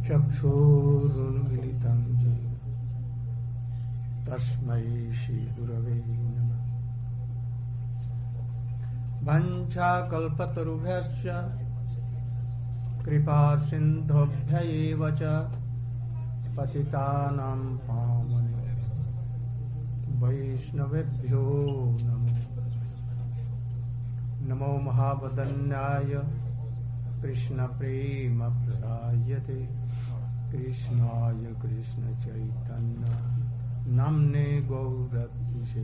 चक्षुरुन्मीलितं येन तस्मै श्रीगुरवे नमः। वाञ्छाकल्पतरुभ्यश्च कृपासिन्धुभ्यैव च पतितानां पावनेभ्यो वैष्णवेभ्यो नमो नमो महावदन्याय कृष्णप्रेमप्रदायते कृष्णाय कृष्णचैतन्य नाम्ने गौरतिशे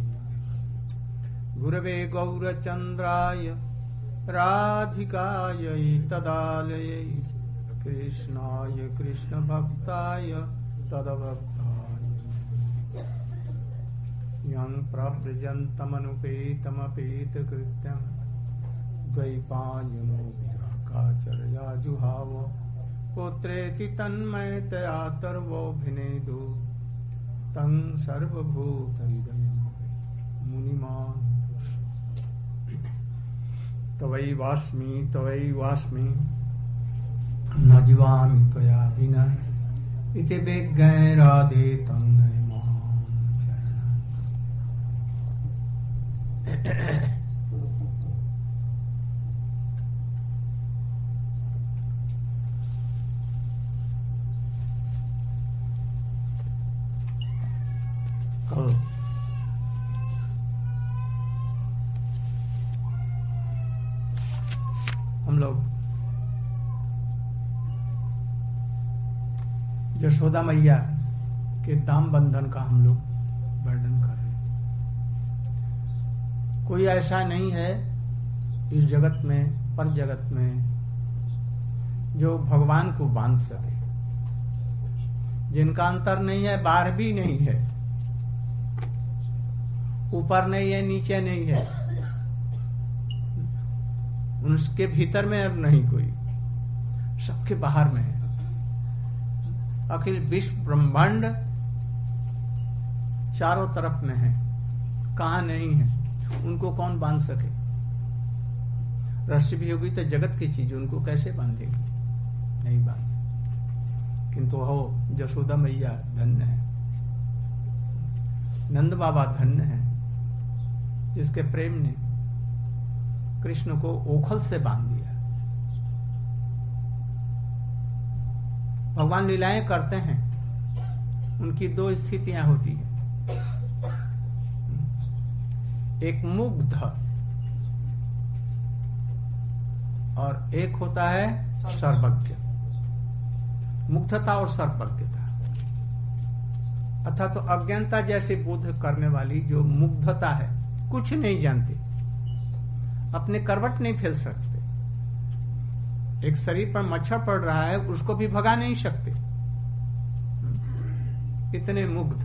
गुरवे गौरचन्द्राय राधिकायै तदालयै कृष्णाय कृष्णभक्ताय तदभक्ताय यं प्रव्रजन्तमनुपेतमपेतकृत्यं द्वैपायनो विराकाचर्या जुहाव पुत्रेति तन्मयतया तर्वोऽभिनेदु तं सर्वभूतहृदयं मुनिमान् तवैवास्मि न जीवामि त्वया विना इति विज्ञाय राधे तं नमामि चरणानि। कल हम लोग यशोदा मैया के दाम बंधन का हम लोग वर्णन कर रहे हैं। कोई ऐसा नहीं है इस जगत में, पर जगत में, जो भगवान को बांध सके, जिनका अंतर नहीं है, बाहर भी नहीं है, ऊपर नहीं है, नीचे नहीं है, उसके भीतर में अब नहीं कोई, सबके बाहर में है। अखिल विश्व ब्रह्मांड चारों तरफ में है, कहाँ नहीं है, उनको कौन बांध सके। रस्सी भी होगी तो जगत की चीज उनको कैसे बांधेगी, नहीं बांध सकती। किंतु हो यशोदा मैया धन्य है, नंद बाबा धन्य है, जिसके प्रेम ने कृष्ण को ओखल से बांध दिया। भगवान लीलाएं करते हैं, उनकी दो स्थितियां होती हैं, एक मुग्ध और एक होता है सर्वज्ञ। मुग्धता और सर्वज्ञता अर्थात तो अज्ञानता जैसे बोध करने वाली जो मुग्धता है, कुछ नहीं जानते, अपने करवट नहीं फैल सकते, एक शरीर पर मच्छर पड़ रहा है उसको भी भगा नहीं सकते, इतने मुग्ध।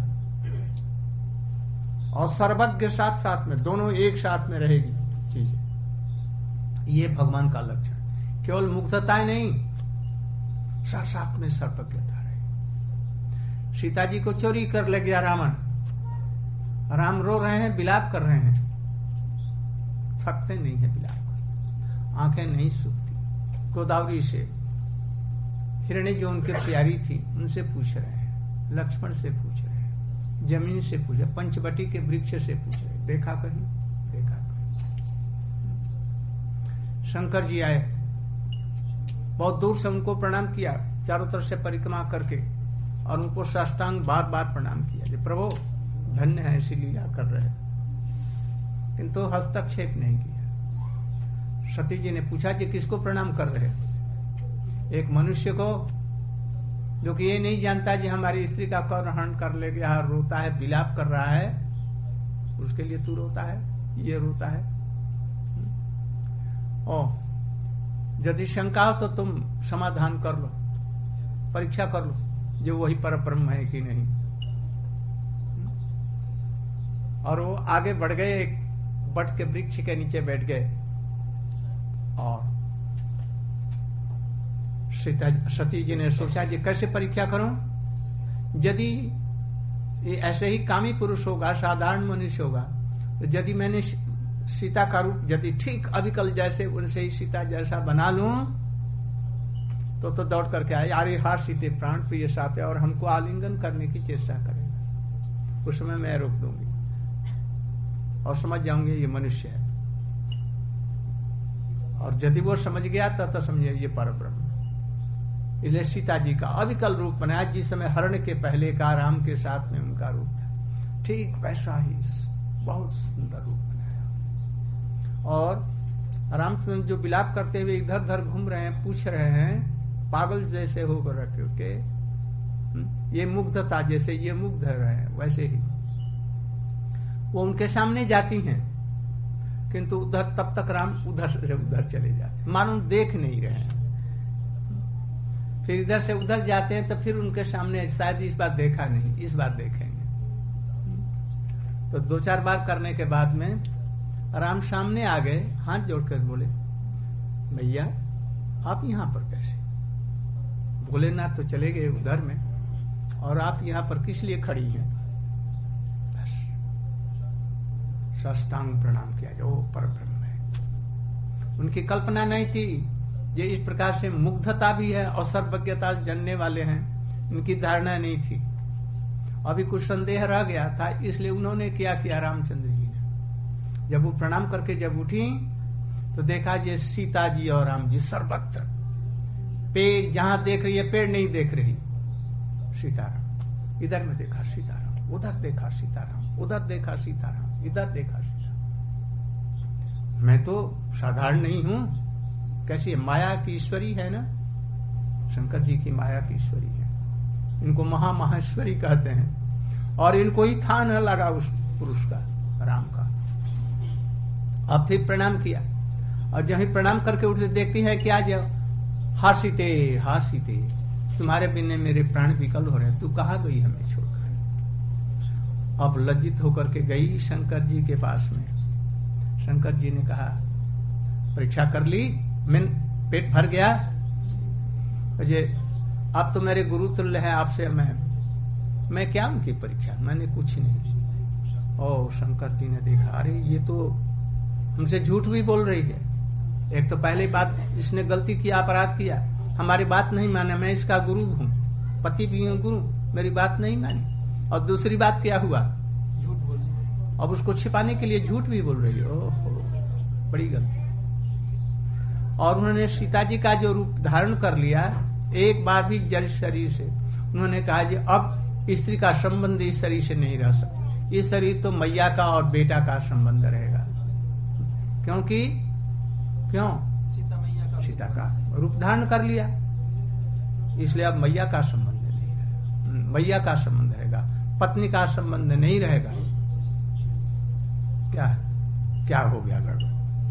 और सर्वज्ञ साथ साथ में, दोनों एक साथ में रहेगी चीजें, ये भगवान का लक्षण। केवल मुग्धता नहीं, साथ साथ में सर्वज्ञता रहे। सीता जी को चोरी कर ले गया रावण, राम रो रहे हैं, बिलाप कर रहे हैं, थकते नहीं है बिलाप कर, आंखें नहीं सूखती। गोदावरी से हिरणी जो उनके प्यारी थी उनसे पूछ रहे हैं, लक्ष्मण से पूछ रहे हैं, जमीन से पूछ रहे, पंचवटी के वृक्ष से पूछ रहे, देखा कहीं, देखा कहीं। शंकर जी आए, बहुत दूर से उनको प्रणाम किया, चारों तरफ से परिक्रमा करके, और उनको साष्टांग बार बार प्रणाम किया, जो प्रभु धन्य है, ऐसी लीला कर रहे हैं, किंतु हस्तक्षेप नहीं किया। सती जी ने पूछा कि किसको प्रणाम कर रहे? एक मनुष्य को जो कि ये नहीं जानता कि हमारी स्त्री का कर्णहरण कर ले गया, रोता है, विलाप कर रहा है, उसके लिए तू रोता है, ये रोता है। ओ यदि शंका हो तो तुम समाधान कर लो, परीक्षा कर लो, जो वही परब्रह्म है कि नहीं। और वो आगे बढ़ गए, एक बट के वृक्ष के नीचे बैठ गए, और सती जी ने सोचा कि कैसे परीक्षा करूं, यदि ये ऐसे ही कामी पुरुष होगा, साधारण मनुष्य होगा, तो यदि मैंने सीता का रूप यदि ठीक अभिकल जैसे उनसे ही सीता जैसा बना लूं, तो दौड़ करके आए, यार हार सीते प्राण प्रिय साथे, और हमको आलिंगन करने की चेष्टा करेगा। उस समय मैं रोक दूंगी और समझ जाऊंगी ये मनुष्य है, और यदि वो समझ गया तो समझिए ये परब्रह्म। इसलिए सीता जी का अविकल रूप बनाया, जिस समय हरण के पहले का राम के साथ में उनका रूप था, ठीक वैसा ही बहुत सुंदर रूप बनाया। और रामचंद्र जो विलाप करते हुए इधर उधर घूम रहे हैं, पूछ रहे हैं पागल जैसे होकर रखे के, ये मुग्धता जैसे ये मुग्ध रहे हैं, वैसे ही वो उनके सामने जाती हैं, किंतु उधर तब तक राम उधर से उधर चले जाते, मानो देख नहीं रहे हैं। फिर इधर से उधर जाते हैं तो फिर उनके सामने, शायद इस बार देखा नहीं, इस बार देखेंगे। तो 2-4 बार करने के बाद में राम सामने आ गए, हाथ जोड़कर बोले, भैया आप यहाँ पर कैसे? भोलेनाथ तो चले गए उधर में, और आप यहाँ पर किस लिए खड़ी हैं? बस साष्टांग प्रणाम किया जाए, वो परब्रह्म है। उनकी कल्पना नहीं थी ये इस प्रकार से मुग्धता भी है और सर्वज्ञता जानने वाले हैं, इनकी धारणा नहीं थी। अभी कुछ संदेह रह गया था, इसलिए उन्होंने क्या किया रामचंद्र जी ने, जब वो प्रणाम करके जब उठी तो देखा ये सीता जी और राम जी सर्वत्र, पेड़ जहां देख रही है पेड़ नहीं देख रही सीताराम, इधर में देखा सीताराम, उधर देखा सीताराम, उधर देखा सीताराम, इधर देखा सीताराम। मैं तो साधारण नहीं हूं, कैसी माया की ईश्वरी है ना, शंकर जी की माया की ईश्वरी है, इनको महाश्वरी कहते हैं, और इनको ही था न लगा उस पुरुष का, राम का। अब फिर प्रणाम किया, और जब ही प्रणाम करके उठते देखती है कि आज हार सीते तुम्हारे बिना मेरे प्राण विकल हो रहे हैं, तू कहाँ गई हमें छोड़कर? अब लज्जित होकर के गई शंकर जी के पास में। शंकर जी ने कहा, परीक्षा कर ली, मैं पेट भर गया, आप तो मेरे गुरु तुल्य है, आपसे मैं क्या उनकी परीक्षा, मैंने कुछ नहीं। और शंकर जी ने देखा, अरे ये तो हमसे झूठ भी बोल रही है। एक तो पहले बात इसने गलती किया, अपराध किया, हमारी बात नहीं माना, मैं इसका गुरु हूँ, पति भी हूँ गुरु, मेरी बात नहीं मानी। और दूसरी बात क्या हुआ, झूठ बोल, अब उसको छिपाने के लिए झूठ भी बोल रही है। ओहो, बड़ी गलती। और उन्होंने सीता जी का जो रूप धारण कर लिया, एक बार भी जड़ शरीर से, उन्होंने कहा जी अब स्त्री का संबंध इस शरीर से नहीं रह सकता, इस शरीर तो मैया का और बेटा का संबंध रहेगा। क्योंकि क्यों? सीता का रूप धारण कर लिया, इसलिए अब मैया का संबंध नहीं रहेगा, मैया का संबंध रहेगा, पत्नी का संबंध नहीं रहेगा। क्या हो गया गड़बड़?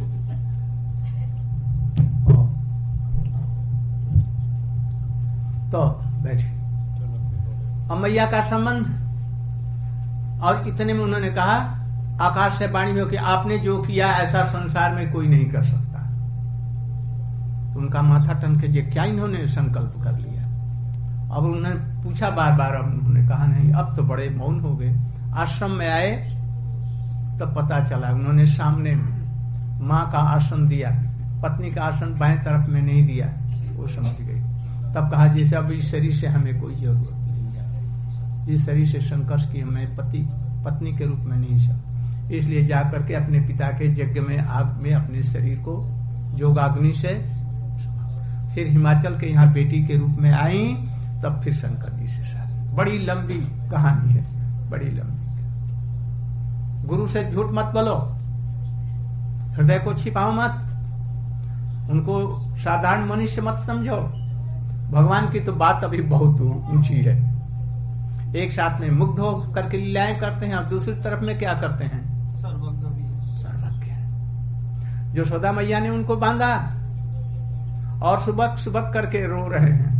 तो बैठे, अब मैया का संबंध, और इतने में उन्होंने कहा, आकाश से वाणी में कि आपने जो किया ऐसा संसार में कोई नहीं कर सकता। तो उनका माथा टन के जे क्या इन्होंने संकल्प कर लिया। अब उन्होंने पूछा बार बार, अब उन्होंने कहा नहीं, अब तो बड़े मौन हो गए। आश्रम में आए तब पता चला, उन्होंने सामने माँ का आसन दिया, पत्नी का आसन बाएं तरफ में नहीं दिया, वो समझ गई। तब कहा जैसे अब इस शरीर से हमें कोई जरूरत नहीं है, जिस शरीर से संकर्ष की हमें पत्नी के रूप में नहीं सकता, इसलिए जाकर के अपने पिता के यज्ञ में आग में अपने शरीर को जोगाग्नि से, फिर हिमाचल के यहाँ बेटी के रूप में आई, तब फिर शंकर जी से शादी। बड़ी लंबी कहानी है, बड़ी लंबी। गुरु से झूठ मत बोलो, हृदय को छिपाओ मत, उनको साधारण मनुष्य मत समझो। भगवान की तो बात अभी बहुत ऊंची है। एक साथ में मुग्ध हो करके लीलाएं करते हैं, और दूसरी तरफ में क्या करते हैं, सर्वज्ञ। जो यशोदा मैया ने उनको बांधा और सुबक करके रो रहे हैं।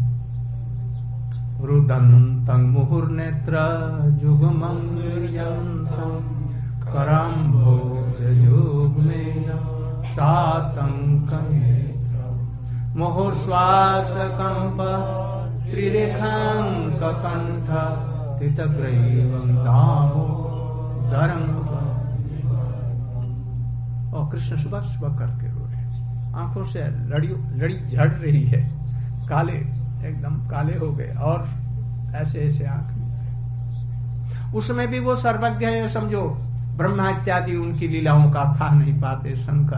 रुदन्तं मुहुर्नेत्र जुगमंगयन्तं कराम्भोजयुग्मेन सातंकं मुहुर्श्वासकंप त्रिरेखांककंठ तितग्रैवं दामोदरं। और कृष्ण सुबह सुबह करके रो रहे हैं, आंखों से लड़ी झड़ रही है, काले, एकदम काले हो गए और ऐसे ऐसे आंख में। उसमें भी वो सर्वज्ञ है, समझो ब्रह्मा इत्यादि उनकी लीलाओं का था नहीं पाते।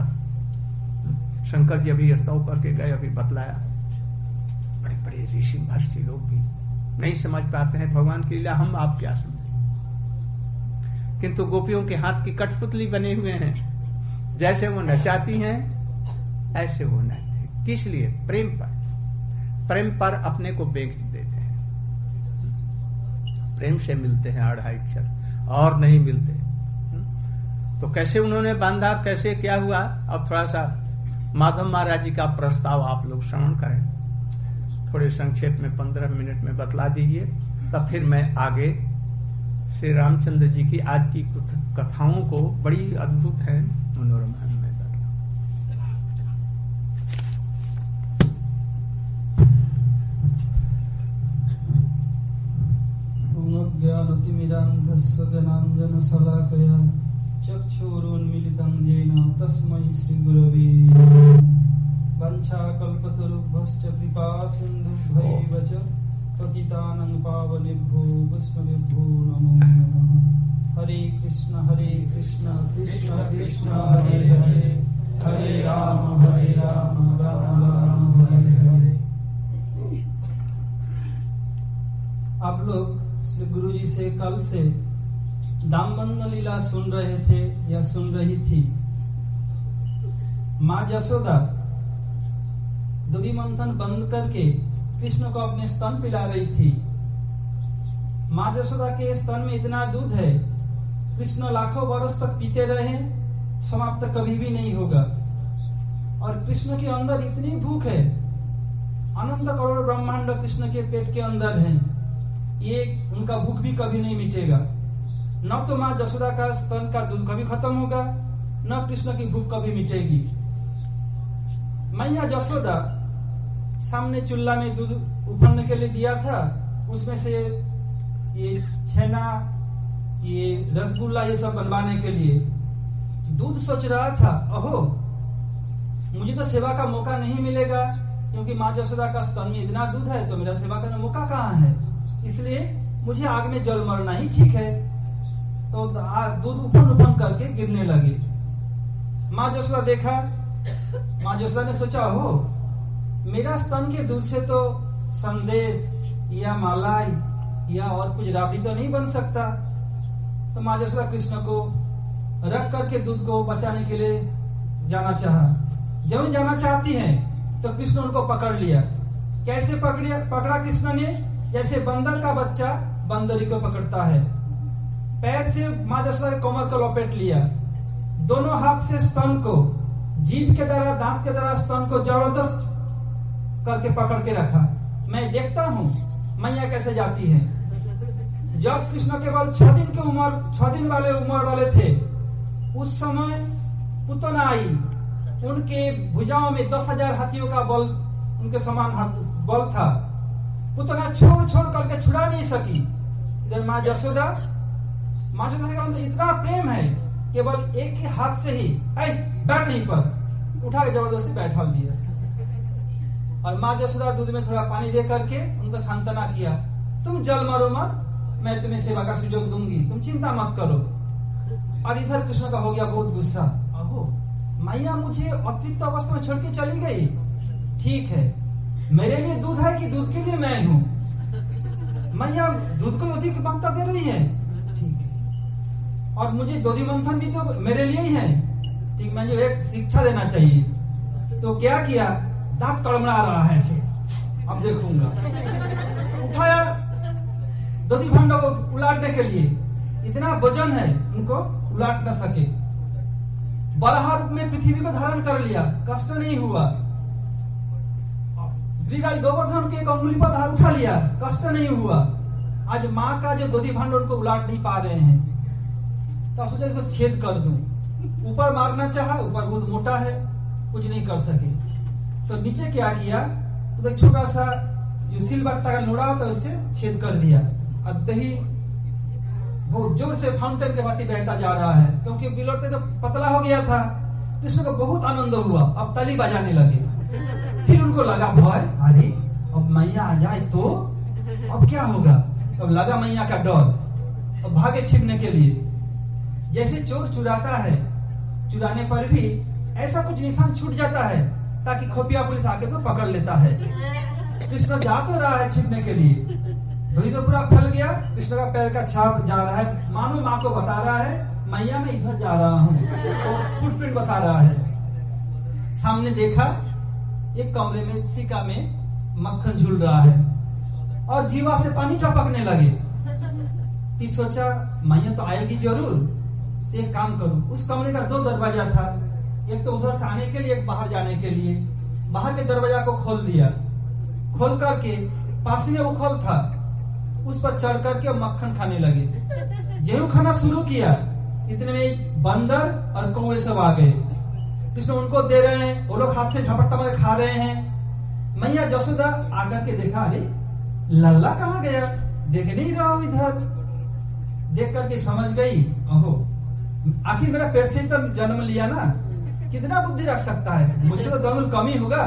शंकर जी अभी स्तव करके गए, अभी बतलाया। बड़े बड़े ऋषि महर्षि लोग भी नहीं समझ पाते हैं भगवान की लीला, हम आप क्या समझे। किंतु गोपियों के हाथ की कठपुतली बने हुए हैं, जैसे वो नचाती हैं ऐसे वो नाचते हैं। किस लिए? प्रेम पर। प्रेम पर अपने को बेच देते हैं, प्रेम से मिलते हैं अढ़ाईक्षर और नहीं मिलते। तो कैसे उन्होंने बांधा, कैसे क्या हुआ, अब थोड़ा सा माधव महाराज जी का प्रस्ताव आप लोग श्रवण करें। थोड़े संक्षेप में 15 मिनट में बतला दीजिए, तब फिर मैं आगे श्री रामचंद्र जी की आज की कथाओं को, बड़ी अद्भुत है, मनोरमा में ज्ञानतिमिरान्धस्य ज्ञानाञ्जनशलाकया चक्षुरुन्मीलितं येन तस्मै श्रीगुरवे नमः। वञ्चाकल्पतरुभ्यश्च कृपासिन्धुभ्यैव च पतितानां पावनेभ्यो वैष्णवेभ्यो नमो नमः। हरे कृष्ण कृष्ण कृष्ण हरे हरे, हरे राम राम राम हरे हरे। आप लोग श्री गुरु जी से कल से दामबंद लीला सुन रहे थे या सुन रही थी। माँ यशोदा दूधी मंथन बंद करके कृष्ण को अपने स्तन पिला रही थी। माँ यशोदा के स्तन में इतना दूध है, कृष्ण लाखों वर्ष तक पीते रहे, समाप्त कभी भी नहीं होगा। और कृष्ण के अंदर इतनी भूख है, अनंत करोड़ ब्रह्मांड कृष्ण के पेट के अंदर है, ये उनका भूख भी कभी नहीं मिटेगा। न तो माँ यशोदा का स्तन का दूध कभी खत्म होगा, न कृष्ण की भूख कभी मिटेगी। मैया यशोदा सामने चूल्हा में दूध उबलने के लिए दिया था, उसमें से ये छेना, ये रसगुल्ला, ये सब बनवाने के लिए दूध सोच रहा था, अहो मुझे तो सेवा का मौका नहीं मिलेगा, क्योंकि माँ यशोदा का स्तन में इतना दूध है, तो मेरा सेवा करने का मौका कहाँ है, इसलिए मुझे आग में जल मरना ही ठीक है। तो दूध उफन करके गिरने लगे। माँ यशोदा देखा, माँ यशोदा ने सोचा, हो मेरा स्तन के दूध से तो संदेश या मलाई या और कुछ राबड़ी तो नहीं बन सकता। तो माँ यशोदा कृष्ण को रख करके दूध को बचाने के लिए जाना चाहा। जब जाना चाहती हैं तो कृष्ण उनको पकड़ लिया। कैसे पकड़ा कृष्ण ने? जैसे बंदर का बच्चा बंदरी को पकड़ता है। पैर से माँ यशोदा के कमर को लपेट लिया, दोनों हाथ से स्तन को, जीभ के द्वारा, दांत के द्वारा स्तन को जबरदस्त करके पकड़ के रखा। मैं देखता हूँ मैया कैसे जाती है। जब कृष्ण केवल 6 दिन वाले उम्र वाले थे, उस समय पुतना आई, उनके भुजाओं में 10,000 हाथियों का बल, उनके समान बल था। पुतना छोड़ करके छुड़ा नहीं सकी। इधर माँ यशोदा के अंदर इतना प्रेम है, केवल एक ही हाथ से ही बैठ नहीं पर उठा के जबरदस्ती बैठा दिया। और माँ यशोदा दूध में थोड़ा पानी दे करके उनको सांत्वना किया, तुम जल मरो मत, मैं तुम्हें सेवा का सुजोग दूंगी, तुम चिंता मत करो। और इधर कृष्ण का हो गया बहुत गुस्सा, अहो मैया मुझे अतिरिक्त अवस्था में छोड़ के चली गई, ठीक है मेरे लिए दूध है कि दूध के लिए मैं हूँ? मैया दूध को अधिक मात्रा दे रही है, ठीक है, और मुझे दूधी मंथन भी तो मेरे लिए ही है, ठीक, मुझे एक शिक्षा देना चाहिए। तो क्या किया, दांत कड़मड़ा रहा है ऐसे, अब देखूंगा। उठाया दूधी भांडों को उलाटने के लिए, इतना वजन है उनको उलाट न सके। बराह रूप में पृथ्वी को धारण कर लिया, कष्ट नहीं हुआ। गोवर्धन के एक अंगुली पर हाथ उठा लिया, कष्ट नहीं हुआ। आज माँ का जो दूधी भांड उनको उलाट नहीं पा रहे हैं, तो सोचा इसको छेद कर दूं। ऊपर मारना चाहा, ऊपर बहुत मोटा है, कुछ नहीं कर सके। तो नीचे क्या किया, तो एक छोटा सा जो सिलबट्टा का लोड़ा होता है उससे छेद कर दिया। अब दही बहुत जोर से फाउंटेन के भांति बहता जा रहा है, क्योंकि बिलोटे तो पतला हो गया था। कृष्ण को बहुत आनंद हुआ, अब ताली बजाने लगे। फिर उनको लगा भय, अरे अब मैया आ जाए तो अब क्या होगा। अब लगा मैया का डर, अब भागे छिपने के लिए। जैसे चोर चुराता है, चुराने पर भी ऐसा कुछ निशान छूट जाता है ताकि खुफिया पुलिस आके तो पकड़ लेता है। कृष्ण जा तो रहा है छिपने के लिए, धुई तो पूरा फैल गया, कृष्ण का पैर का छाप जा रहा है, मानो माँ को बता रहा है मैया मैं इधर जा रहा हूँ, तो फुटप्रिंट बता रहा है। सामने देखा एक कमरे में सिक्का में मक्खन झूल रहा है और जीवा से पानी टपकने लगे। कि सोचा मैया तो आएगी जरूर, तो एक काम करूं। उस कमरे का 2 दरवाजा था, एक तो उधर से आने के लिए, एक बाहर जाने के लिए। बाहर के दरवाजा को खोल दिया, खोल करके पास में उखल था, उस पर चढ़ करके मक्खन खाने लगे। जेहू खाना शुरू किया, इतने में बंदर और कौवे सब आ गए। कृष्ण उनको दे रहे हैं, वो लोग हाथ से झपट्टा मार खा रहे हैं। मैया जसोदा आकर के देखा, अरे लल्ला कहाँ गया, देख नहीं रहा हूं इधर। देख करके समझ गई, ओहो आखिर मेरा पेट से तो जन्म लिया ना, कितना बुद्धि रख सकता है, मुझसे तो 2 अंगुल कम ही होगा।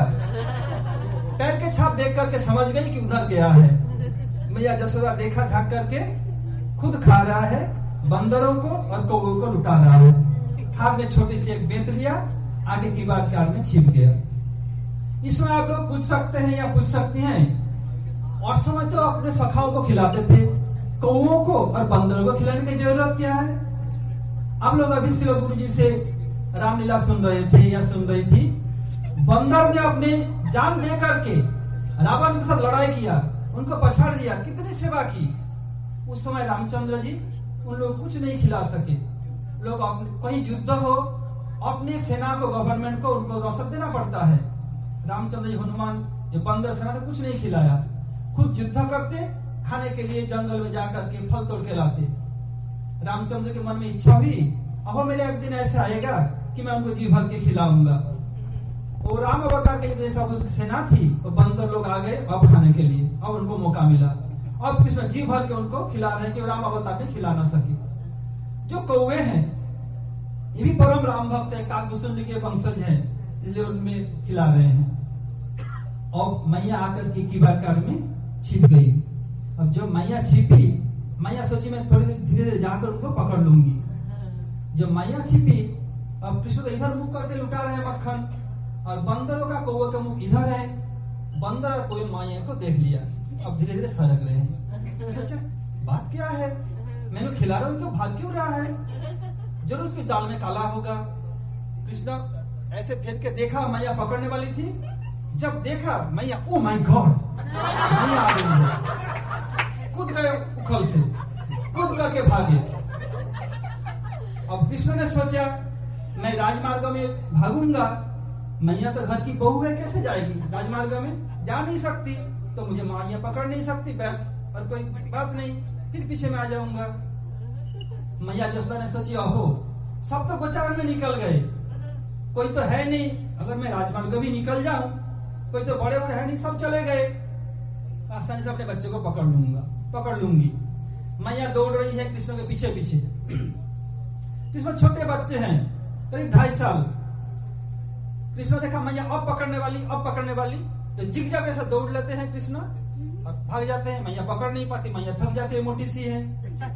पैर के छाप देख करके समझ गई कि उधर गया है। मैया जसोदा देखा, झाँक करके खुद खा रहा है, बंदरों को और कौवों को लुटा रहा है। हाथ में छोटी सी एक बेत लिया, आगे की बात कार में छिप गया। इसमें आप लोग पूछ सकते हैं या पूछ सकती हैं, और समय तो अपने सखाओं को खिलाते थे, कौवों को और बंदरों को खिलाने की जरूरत क्या है। आप लोग अभी शिव गुरु जी से रामलीला सुन रहे थे या सुन रही थी। बंदर ने अपने जान दे करके रावण के साथ लड़ाई किया, उनको पछाड़ दिया, कितनी सेवा की। उस समय रामचंद्र जी उन लोग कुछ नहीं खिला सके। लोग कहीं युद्ध हो, अपने सेना को, गवर्नमेंट को उनको रसद देना पड़ता है। रामचंद्र जी हनुमान ये बंदर सेना तो कुछ नहीं खिलाया, खुद युद्ध करते, खाने के लिए जंगल में जाकर के फल तोड़ के लाते। रामचंद्र के मन में इच्छा हुई, अब मेरे एक दिन ऐसा आएगा कि मैं उनको जी भर के खिलाऊंगा। और राम अवतार के जैसा सेना थी, तो बंदर लोग आ गए अब खाने के लिए, अब उनको मौका मिला। अब कृष्ण जी भर के उनको खिला रहे हैं कि राम अवतार में खिला ना सके। जो कौवे हैं ये भी परम राम भक्त है, काकभूषण के वंशज हैं, इसलिए उनमें खिला रहे हैं। और मैया आकर के कीबाड़ काट में छिप गई। अब जब मैया छिपी, मैया सोची मैं थोड़ी देर धीरे धीरे जाकर उनको पकड़ लूंगी। जब मैया छिपी, अब कृष्ण तो इधर मुख करके लुटा रहे हैं मक्खन, और बंदरों का कौवे का मुख इधर है। बंदर और कोई मैया को देख लिया, अब धीरे धीरे सरक रहे हैं। सोचा बात क्या है, मैंने खिला रहा हूं, तो भाग क्यों रहा है, जरूर उसकी दाल में काला होगा। कृष्ण ऐसे फेंक के देखा, मैया पकड़ने वाली थी। जब देखा मैया, ओ माय गॉड, मैया आ रही है, कूद गए उखल से, कूद करके भागे। अब कृष्ण ने सोचा मैं राजमार्ग में भागूंगा, मैया तो घर की बहू है, कैसे जाएगी राजमार्ग में, जा नहीं सकती, तो मुझे मैया पकड़ नहीं सकती, बस और कोई बात नहीं, फिर पीछे में आ जाऊंगा। मैया जसोदा ने सोची, ओहो सब तो गोचारण में निकल गए, कोई तो है नहीं, अगर मैं राजमार्ग भी निकल जाऊं, कोई तो बड़े बड़े है नहीं, सब चले गए, आसानी से अपने बच्चे को पकड़ लूंगी। मैया दौड़ रही है कृष्ण के पीछे पीछे। कृष्ण छोटे बच्चे हैं, करीब 2.5 साल। कृष्ण देखा मैया अब पकड़ने वाली, तो जिग-जग ऐसा दौड़ लेते हैं कृष्ण और भाग जाते हैं। मैया पकड़ नहीं पाती, मैया थक जाती है, मोटी सी है।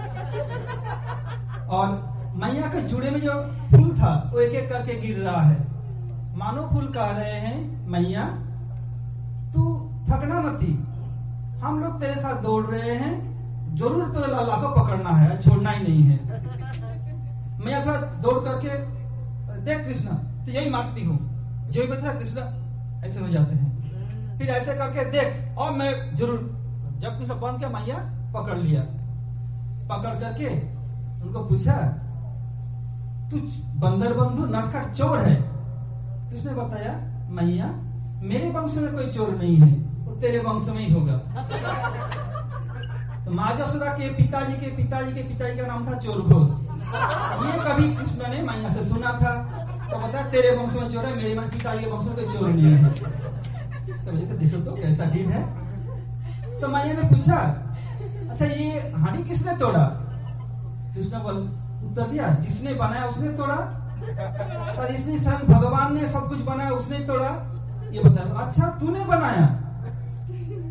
और मैया के जुड़े में जो फूल था वो एक एक करके गिर रहा है, मानो फूल कह रहे हैं मैया तू थकना मत थी, हम लोग तेरे साथ दौड़ रहे हैं, जरूर तो लाला को पकड़ना है, छोड़ना ही नहीं है। मैया थोड़ा दौड़ करके देख कृष्ण तो यही मांगती हूँ, जो भी कृष्ण ऐसे हो जाते हैं, फिर ऐसे करके देख, और मैं जरूर। जब कृष्ण बंद किया, मैया पकड़ लिया, पकड़ करके उनको पूछा तू बंदर बंधु नटखट चोर है। कृष्ण ने बताया मैया मेरे वंश में कोई चोर नहीं है, वो तेरे वंश में ही होगा। तो माँ जसोदा के पिताजी का नाम था चोर घोष। ये कभी कृष्ण ने मैया से सुना था, तो बता तेरे वंश में चोर है, मेरे पिताजी के वंश में कोई चोर नहीं है। तो मुझे देखो तो कैसा ढीठ है। तो मैया ने पूछा अच्छा ये हांडी किसने तोड़ा? कृष्ण बोल उत्तर दिया जिसने बनाया उसने तोड़ा, तो इसने भगवान ने सब कुछ बनाया उसने तोड़ा। ये बता अच्छा तूने बनाया?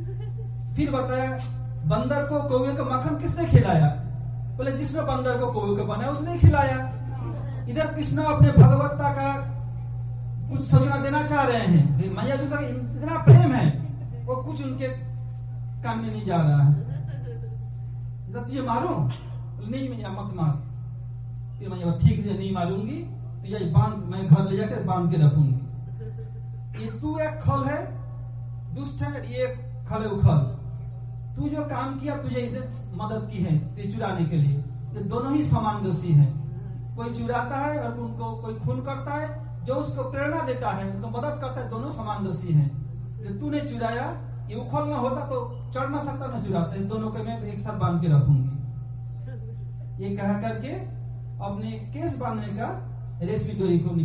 फिर बताया बंदर को कौवे का मक्खन किसने खिलाया? बोले जिसने बंदर को कौवे का बनाया उसने खिलाया। इधर कृष्ण अपने भगवत्ता का कुछ सूचना देना चाह रहे हैं। मैया जो इतना प्रेम है वो कुछ उनके काम में नहीं जा रहा है। तुझे मारूं? नहीं मैया मत मार। फिर मैया ठीक है नहीं मारूंगी, तो ये बांध, मैं घर ले जाकर बांध के रखूंगी। ये तू एक खल है, दुष्ट है, ये खल है उखल। तू जो काम किया तुझे इसे मदद की है तो चुराने के लिए। ये दोनों ही समान दोषी हैं। कोई चुराता है और उनको कोई खून करता है, जो उसको प्रेरणा देता है उनको मदद करता है, दोनों समान दोषी हैं। जो तूने चुराया, ये उखल में होता तो चढ़ ना सकता ना चुराते, दोनों को मैं एक साथ बांध के रखूंगी। ये कह करके अपने केस बांधने का रेशमी डोरी को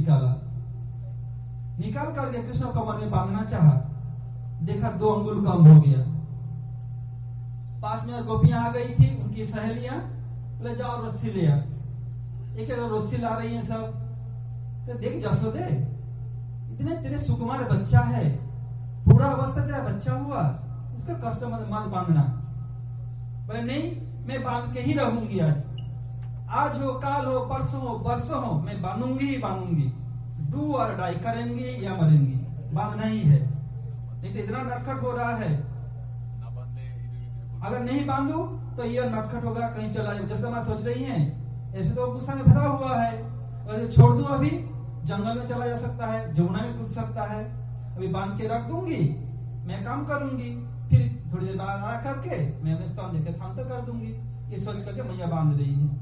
निकाल करके कृष्ण कमर में बांधना चाहा। देखा 2 अंगुल कम हो गया। पास में और गोपियां आ गई थी, उनकी सहेलियां, बोले जाओ रस्सी ले आ। एक रस्सी ला रही है सब। तो देख जसोदे, इतने तेरे सुकुमार बच्चा है, पूरा अवस्था तेरा बच्चा हुआ, इसका कष्ट मत बांधना। बोले नहीं, मैं बांध के ही रहूंगी। आज हो, काल हो, परसों हो, बरसों हो, मैं बांधूंगी ही बांधूंगी। डू और डाई करेंगे या मरेंगी, बांधना ही है। नहीं तो इतना नटखट हो रहा है, अगर नहीं बांधू तो ये नटखट होगा, कहीं चला जाए। जैसे मैं सोच रही है, ऐसे तो गुस्सा में भरा हुआ है, और छोड़ दूं अभी जंगल में चला जा सकता है, जमुना में कूद सकता है। अभी बांध के रख दूंगी, मैं काम करूंगी, फिर थोड़ी देर बाद आ करके मैं अपने स्तन देकर शांत कर दूंगी। ये सोच करके मैया बांध रही है।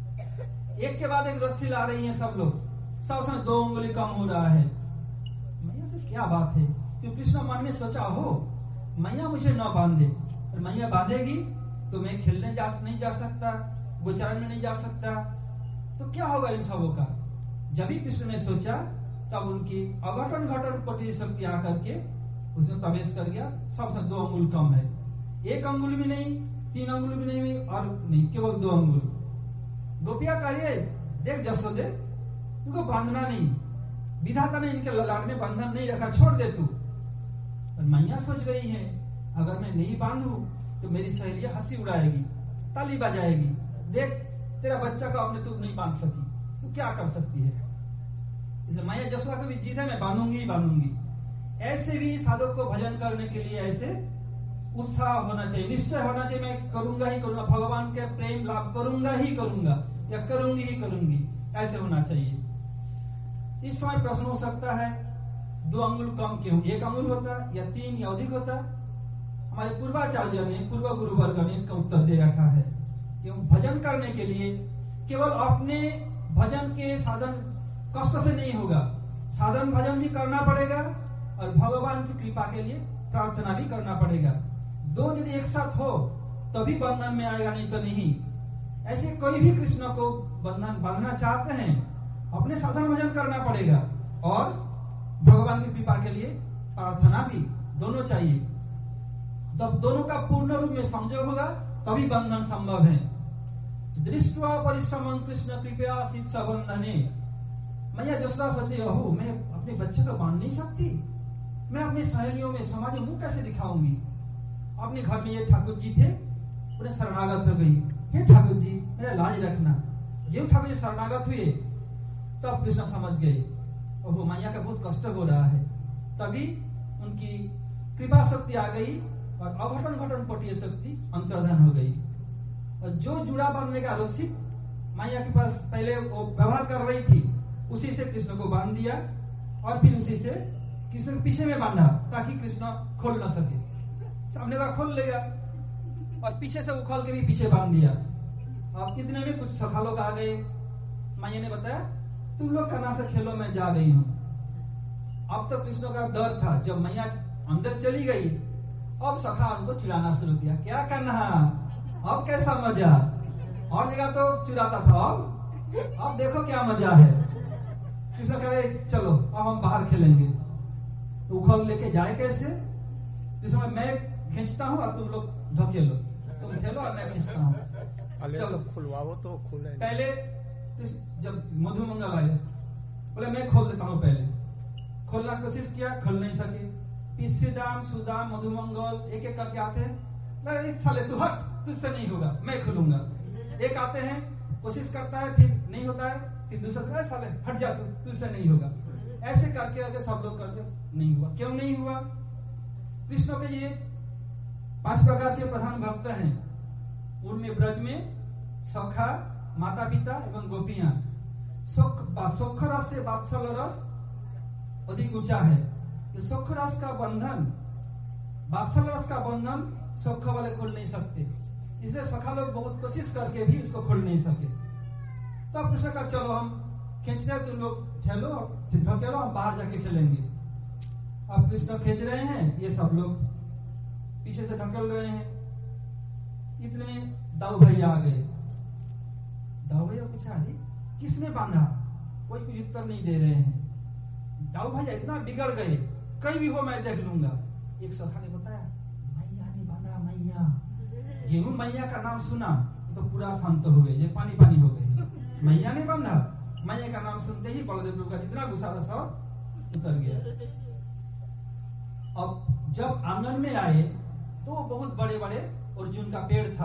एक के बाद एक रस्सी ला रही है सब लोग, सब 2 उंगली कम हो रहा है। मैया से क्या बात है? क्योंकि कृष्ण मन में सोचा हो मैया मुझे न बांधे, और मैया बांधेगी तो मैं खेलने नहीं जा सकता, गोचारण में नहीं जा सकता, तो क्या होगा इन सबों का? जब भी कृष्ण ने सोचा तब उनकी अघटन घटन कोटि शक्ति आकर के उसमें प्रवेश कर गया। सबसे 2 अंगुल कम है, 1 अंगुल भी नहीं, 3 अंगुल भी नहीं, और नहीं केवल 2 अंगुल। गोपिया करिए देख जसोदे, उनको बांधना नहीं, विधाता ने इनके लाड में बंधन नहीं रखा, छोड़ दे तू। और मैया सोच रही है अगर मैं नहीं बांधू तो मेरी सहेलियां हंसी उड़ाएगी, ताली बजाएगी। देख तेरा बच्चा का अपने तू नहीं बांध सकी, तू क्या कर सकती है? इसलिए मैया जसोदा की भी जीत है, मैं बांधूंगी ही बांधूंगी। ऐसे भी साधक को भजन करने के लिए ऐसे उत्साह होना चाहिए, निश्चय होना चाहिए, मैं करूंगा ही करूंगा, भगवान के प्रेम लाभ करूंगा ही करूंगा, या करूंगी ही करूंगी, ऐसे होना चाहिए। इस समय प्रश्न हो सकता है 2 अंगुल कम क्यों? 1 अंगुल होता या 3 या अधिक होता? हमारे पूर्वाचार्य ने, पूर्व गुरु वर्ग ने इसका उत्तर दे रखा है कि भजन करने के लिए केवल अपने भजन के साधन कष्ट से नहीं होगा, साधन भजन भी करना पड़ेगा और भगवान की कृपा के लिए प्रार्थना भी करना पड़ेगा। 2 यदि एक साथ हो तभी बंधन में आएगा, नहीं तो नहीं। ऐसे कोई भी कृष्ण को बंधन बांधना चाहते हैं, अपने साधन भजन करना पड़ेगा और भगवान की कृपा के लिए प्रार्थना भी, दोनों चाहिए। तब दोनों का पूर्ण रूप में संयोग होगा तभी बंधन संभव है। दृष्टवा परिश्रम कृष्ण कृपया शीत सबंधने। मैया जसोदा सोच रही हो मैं अपने बच्चे को बांध नहीं सकती, मैं अपनी सहेलियों में समाज में मुंह कैसे दिखाऊंगी? अपने घर में ये ठाकुर जी थे, उन्हें शरणागत हो गई, हे ठाकुर जी मेरा लाज रखना। जब ठाकुर जी शरणागत हुए तब कृष्ण समझ गए ओहो मैया का बहुत कष्ट हो रहा है। तभी उनकी कृपा शक्ति आ गई और अघटन घटन कोटि शक्ति अंतर्धान हो गई। और जो जुड़ा बांधने का रस्सी मैया के पास पहले वो व्यवहार कर रही थी, उसी से कृष्ण को बांध दिया और फिर उसी से कृष्ण के पीछे में बांधा ताकि कृष्ण खोल न सके। सामने का खोल लेगा और पीछे से उखल के भी पीछे बांध दिया। अब इतने में कुछ सखा लोग आ गए। मैया ने बताया तुम लोग कहाँ से खेलो, मैं जा गई हूँ। अब तो कृष्ण का डर था, जब मैया अंदर चली गई अब सखा उनको चिढ़ाना शुरू किया, क्या करना अब कैसा मजा, और जगह तो चिढ़ाता था, अब देखो क्या मजा है। कृष्ण कह रहे चलो अब हम बाहर खेलेंगे। तो उखल लेके जाए कैसे? कृष्ण मैं खींचता हूँ और तुम लोग ढकेलो, तुम खेलो और मैं खींचता हूँ। चलो खुलवाओ तो खुले। पहले जब मधुमंगल आए बोले मैं खोल देता हूँ, पहले खोलना कोशिश किया, खोल नहीं सके। फिर श्रीदाम सुदाम मधुमंगल एक एक करके आते साले तू हट, तुझसे नहीं होगा, मैं खोलूंगा। एक आते हैं, कोशिश करता है, फिर नहीं होता है, फिर दूसरा साले हट जा, तू तुझसे नहीं होगा। ऐसे करके आगे सब लोग करके नहीं हुआ। क्यों नहीं हुआ? कृष्ण के ये 5 प्रकार के प्रधान भक्त हैं। उनमें ब्रज में सखा, माता पिता एवं गोपियां। सौख रस से वात्सल रस अधिक ऊंचा है। ये सौख रस का बंधन, वात्सल रस का बंधन सौख वाले खोल नहीं सकते, इसलिए सखा लोग बहुत कोशिश करके भी इसको खोल नहीं सके। तो अब कृष्ण का चलो हम खींचते हैं, तुम लोग ठहलो, ढकेलो, हम बाहर जाके खेलेंगे। अब कृष्ण खींच रहे हैं, ये सब लोग पीछे से ढकेल रहे हैं। इतने दाऊ भैया आ गए। दाऊ भैया पूछा, अरे किसने बांधा? कोई उत्तर नहीं दे रहे हैं। दाऊ भैया इतना बिगड़ गए, कहीं भी हो मैं देख लूंगा। एक सखा ने बताया, मैया ने बांधा, मैया। जेहू मैया का नाम सुना तो पूरा शांत हो गए, ये पानी पानी हो गए। मैया ने बांधा, मैया का नाम सुनते ही बलदेव प्रभु का जितना गुस्सा था सब उतर गया। अब जब आंगन में आए तो बहुत बड़े बड़े अर्जुन का पेड़ था।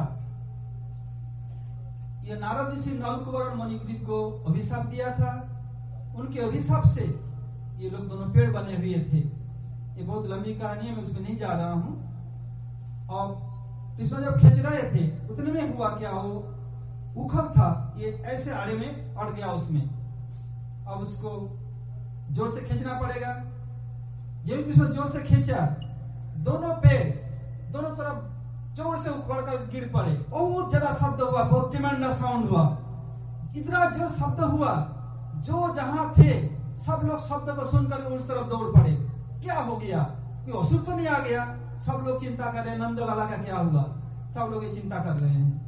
ये नारद ऋषि नलकुबर और मणिग्रीव को अभिशाप दिया था। उनके अभिशाप से ये लोग दोनों पेड़ बने हुए थे। ये बहुत लंबी कहानी है, मैं उसमें नहीं जा रहा हूं। और कृष्ण जब खींच रहे थे उतने में हुआ क्या, वो उखल था, ये ऐसे आड़े में अड़ गया उसमें। अब उसको जोर से खींचना पड़ेगा। ये कृष्ण जोर से खींचा, दोनों पेड़ दोनों तरफ जोर से उखड़ कर गिर पड़े। बहुत ज्यादा शब्द हुआ, बहुत ट्रेमेंडस साउंड हुआ। इतना जोर शब्द हुआ, जो जहां थे सब लोग शब्द को सुनकर उस तरफ दौड़ पड़े। क्या हो गया? कोई असुर तो नहीं आ गया? सब लोग चिंता कर रहे हैं, नंद लाला का क्या हुआ? सब लोग ये चिंता कर रहे हैं।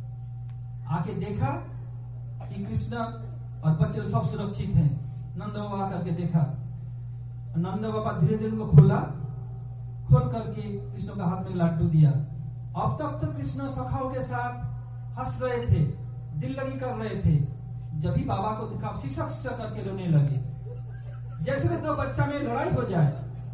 आके देखा कि कृष्ण और बच्चे सब सुरक्षित हैं। नंद बाबा आकर के देखा, नंद बाबा धीरे धीरे उनको खोल करके कृष्ण का हाथ में लड्डू दिया। अब तक तो कृष्ण सखाओं के साथ हंस रहे थे, दिल लगी कर रहे थे। जब भी बाबा को दिखा शिशक करके रोने लगे, जैसे भी दो बच्चा में लड़ाई हो जाए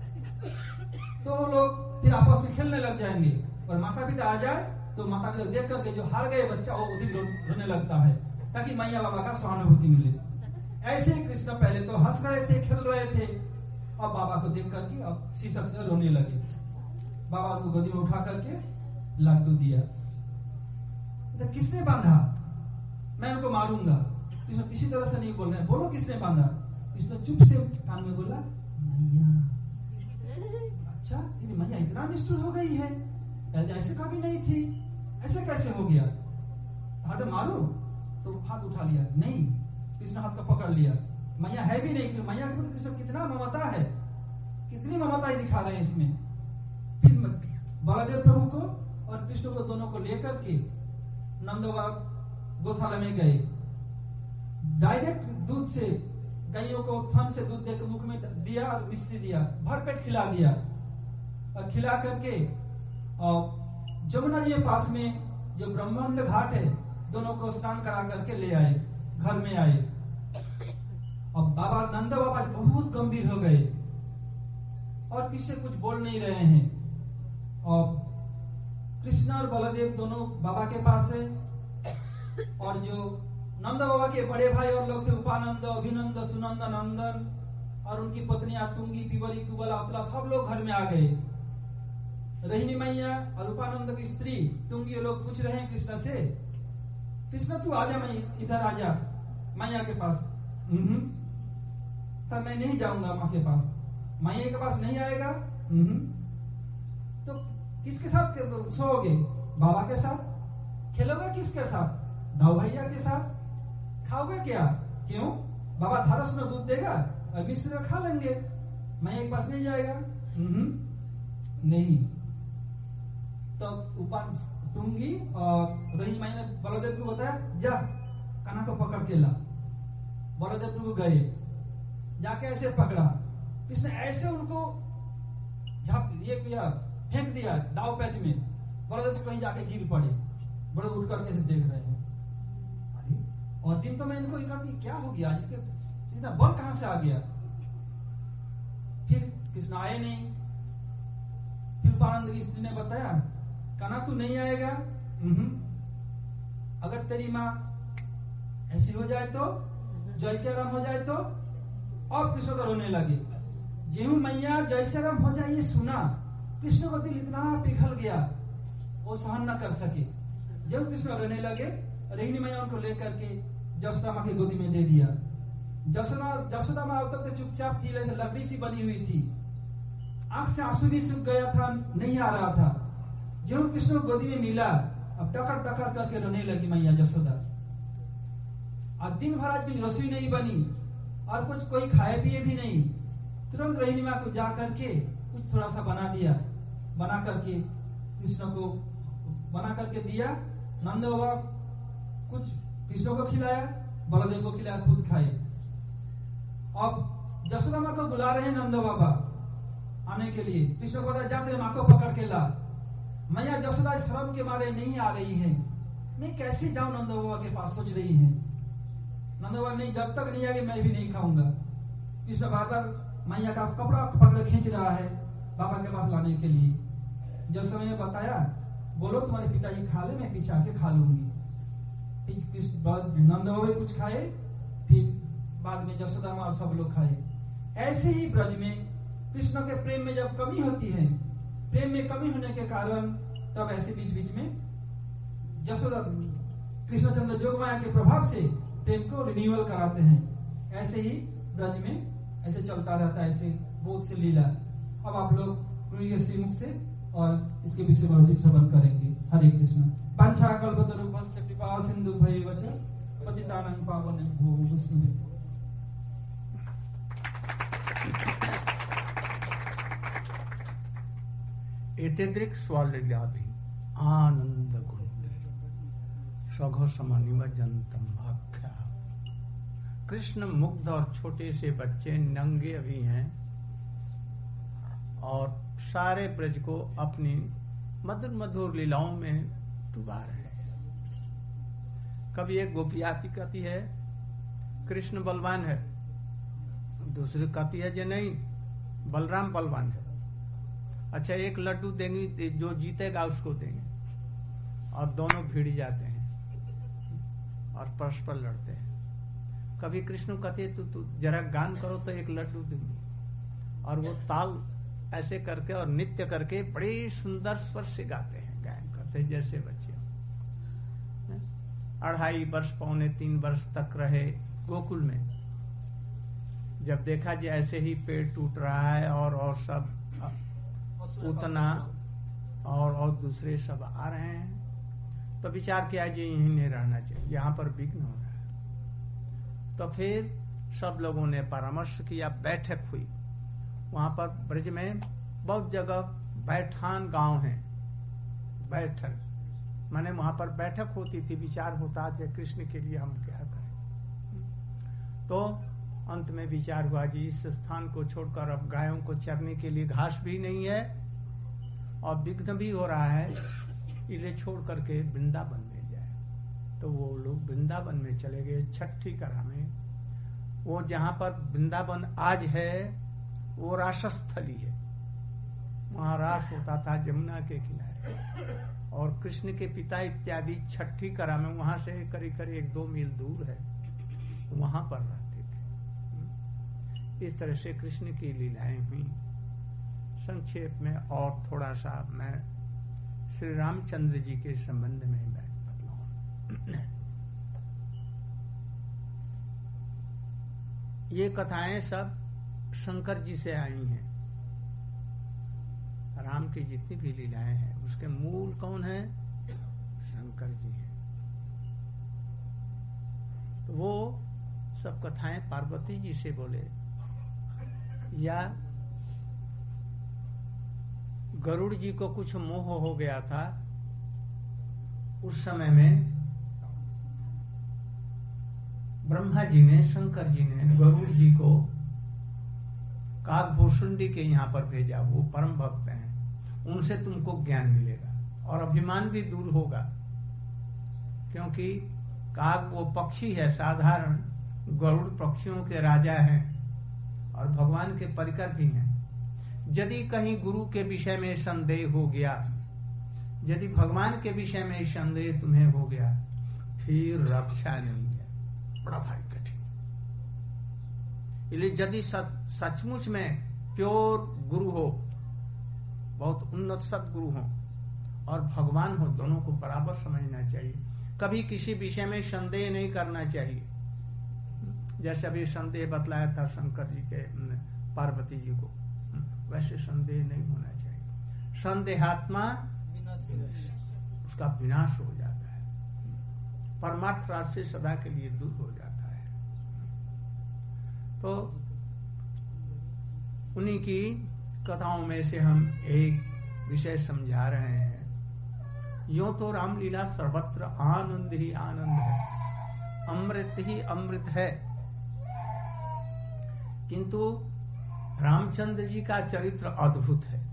तो वो लोग फिर आपस में खेलने लग जाएंगे, और माता पिता आ जाए तो माता पिता देख करके जो हार गए बच्चा वो अधिक रोने लगता है, ताकि मैया बाबा का सहानुभूति मिले। ऐसे ही कृष्ण पहले तो हंस रहे थे, खेल रहे थे, अब बाबा को देख करके अब शिशक से रोने लगे। बाबा को गोदी में उठा करके लड्डू दिया। तो किसने बांधा? मैं उनको मारूंगा। कृष्ण किसी तरह से नहीं बोल रहे, बोलो किसने बांधा? कृष्ण चुप से कान में बोला, मैया। अच्छा, तेरी मैया इतना निष्ठुर हो गई है, ऐसे कभी नहीं थी, ऐसे कैसे हो गया? हाथ मारो तो हाथ उठा लिया, नहीं। कृष्ण हाथ का पकड़ लिया, मैया है भी नहीं। मैया के प्रति कृष्ण कितना ममता है, कितनी ममता दिखा रहे हैं इसमें। फिर बलदेव प्रभु को और कृष्ण को दोनों को लेकर के नंद गौशाला में गए। डायरेक्ट दूध से गायों को थन से दूध देकर मुख में दिया और मिश्री दिया, भरपेट खिला दिया। और खिला करके और जमुना जी के पास में जो ब्रह्मांड घाट है, दोनों को स्नान करा करके ले आए, घर में आए। और बाबा नंद बाबा बहुत गंभीर हो गए और किससे कुछ बोल नहीं रहे हैं। और कृष्ण और बलदेव दोनों बाबा के पास है, और जो नंद बाबा के बड़े भाई और लोग थे, उपानंद, अभिनंद, सुनंद, नंदन और उनकी पत्नियां तुंगी, पिबली, कुबला, अतला, सब लोग घर में आ गए। रोहिणी मैया और उपानंद की स्त्री तुंगी लोग पूछ रहे हैं कृष्ण से, कृष्ण तू आजा, मैं इधर आजा मैया के पास। तब मैं नहीं जाऊंगा माँ के पास। मैया के पास नहीं आएगा? तो किसके साथ सोओगे? बाबा के साथ? खेलोगे किसके साथ? दाऊ भैया के साथ? खाओगे क्या? क्यों? बाबा धारस में दूध देगा और मिश्र खा लेंगे, मैया के पास नहीं जाएगा। नहीं। तो तुंगी और रोहिणी माई ने बलदेव को बताया, जा कान्हा को पकड़ के ला। बलदेव प्रभु गए, जाके ऐसे पकड़ा, कृष्ण ऐसे उनको ये किया, फेंक दिया दाव पैच में। बलदेव कहीं जाके गिर पड़े, बड़े उठ करके से देख रहे हैं। अरे, और दिन तो मैं इनको करती, क्या हो गया? इसके इतना बल कहां से आ गया? फिर कृष्ण आए नहीं। फिर उपानंद की स्त्री ने बताया, कहना तू नहीं आएगा, अगर तेरी माँ ऐसी हो जाए तो, जैसे राम हो जाए तो, और कृष्ण को रोने लगे। ज्यों मैया जैसे राम हो जाए ये सुना, कृष्ण का दिल इतना पिघल गया, वो सहन न कर सके। जब कृष्ण रोने लगे, रोहिणी मैया उनको लेकर के जसोदा माँ की गोदी में दे दिया। जसोदा माँ अब तक तो चुपचाप थी, लकड़ी सी बनी हुई थी, आंख से आंसू भी सूख गया था, नहीं आ रहा था। जो कृष्ण को गोदी में मिला, अब टकर टकर करके रोने लगी मैया जसोदा। और दिन भर आज कुछ रसोई नहीं बनी और कुछ कोई खाए पिए भी नहीं। तुरंत रोहिणी माँ को जा करके कुछ थोड़ा सा बना दिया, बना करके कृष्ण को बना करके दिया। नंद बाबा कुछ कृष्ण को खिलाया, बलदेव को खिलाया, खुद खाए। अब जसोदा माँ को बुला रहे हैं नंद बाबा आने के लिए। कृष्ण को बताया जा तेरे माँ को पकड़ के ला। मैया जसोदा शर्म के मारे नहीं आ रही है, मैं कैसे जाऊं नंद बाबा के पास, सोच रही है। नंद बाबा नहीं, जब तक नहीं आगे मैं भी नहीं खाऊंगा। कृष्ण बार बार मैया का कपड़ा पकड़ खींच रहा है बाबा के पास लाने के लिए। जसोदा ने बताया बोलो तुम्हारे पिताजी खा ले, मैं पीछे आके खा लूंगी। नंद बाबा कुछ खाए, फिर बाद में जसोदा माँ और सब लोग खाए। ऐसे ही ब्रज में कृष्ण के प्रेम में जब कमी होती है, प्रेम में कमी होने के कारण तब ऐसे बीच बीच में जसोदा कृष्णचंद्र जोग माया के प्रभाव से प्रेम को रिन्यूअल कराते हैं। ऐसे ही ब्रज में ऐसे चलता रहता है, ऐसे बहुत से लीला। अब आप लोग श्रीमुख से और इसके विषय में अधिक श्रवण करेंगे। हरे कृष्ण। वाञ्छा कल्पतरुभ्यश्च कृपा सिन्धुभ्यैव च पतितानां पावनेभ्यो वैष्णवेभ्यो। एतेदृक् स्वलीलाभि आनंद कुंडे सघोषमनिमज्जन्तम् आख्या। कृष्ण मुग्ध और छोटे से बच्चे नंगे अभी हैं और सारे ब्रज को अपनी मधुर मधुर लीलाओं में डुबा रहे हैं। कभी एक गोपी आती कहती है कृष्ण बलवान है, दूसरी कहती है जे नहीं बलराम बलवान है। अच्छा एक लड्डू देंगे, जो जीतेगा उसको देंगे, और दोनों भिड़ जाते हैं और परस्पर लड़ते हैं। कभी कृष्ण कहते तू जरा गान करो तो एक लड्डू दूंगी, और वो ताल ऐसे करके और नृत्य करके बड़े सुंदर स्वर से गाते हैं, गायन करते हैं जैसे बच्चे। 2.5 वर्ष पौने 3 वर्ष तक रहे गोकुल में। जब देखा जी ऐसे ही पेड़ टूट रहा है और सब उतना और दूसरे सब आ रहे हैं, तो विचार किया जी यहीं नहीं रहना चाहिए, यहाँ पर विघ्न हो रहा है। तो फिर सब लोगों ने परामर्श किया, बैठक हुई। वहां पर ब्रज में बहुत जगह बैठान गांव है, बैठक माने वहां पर बैठक होती थी, विचार होता है कृष्ण के लिए हम क्या करें। तो अंत में विचार हुआ जी इस स्थान को छोड़कर अब गायों को चरने के लिए घास भी नहीं है और विघ्न भी हो रहा है, इन्हें छोड़ करके वृंदावन में जाए। तो वो लोग वृंदावन में चले गए। छठी करा में वो जहां पर वृंदावन आज है वो रासस्थली है, वहां रास होता था जमुना के किनारे। और कृष्ण के पिता इत्यादि छठी करा में वहां से करीब 1-2 मील दूर है, वहां पर रहते थे। इस तरह से कृष्ण की लीलाएं हुई। संक्षेप में और थोड़ा सा मैं श्री रामचंद्र जी के संबंध में बतलाऊं। ये कथाएं सब शंकर जी से आई हैं। राम की जितनी भी लीलाएं हैं उसके मूल कौन है? शंकर जी हैं। तो वो सब कथाएं पार्वती जी से बोले, या गरुड़ जी को कुछ मोह हो गया था उस समय में, ब्रह्मा जी ने, शंकर जी ने गरुड़ जी को काकभूषुंडी के यहाँ पर भेजा। वो परम भक्त हैं, उनसे तुमको ज्ञान मिलेगा और अभिमान भी दूर होगा, क्योंकि काक वो पक्षी है साधारण, गरुड़ पक्षियों के राजा हैं और भगवान के परिकर भी हैं। यदि कहीं गुरु के विषय में संदेह हो गया यदि भगवान के विषय में संदेह तुम्हें हो गया, फिर रक्षा नहीं है, बड़ा भारी कठिन। इसलिए यदि सचमुच में प्योर गुरु हो, बहुत उन्नत सदगुरु हो और भगवान हो, दोनों को बराबर समझना चाहिए। कभी किसी विषय में संदेह नहीं करना चाहिए। जैसे अभी संदेह बतलाया था शंकर जी के पार्वती जी को, वैसे संदेह नहीं होना चाहिए। संदेहात्मा उसका विनाश हो जाता है, परमार्थ राज से सदा के लिए दूर हो जाता है। तो उन्हीं की कथाओं में से हम एक विषय समझा रहे हैं। यूं तो रामलीला सर्वत्र आनंद ही आनंद है, अमृत ही अमृत है, किंतु रामचंद्र जी का चरित्र अद्भुत है,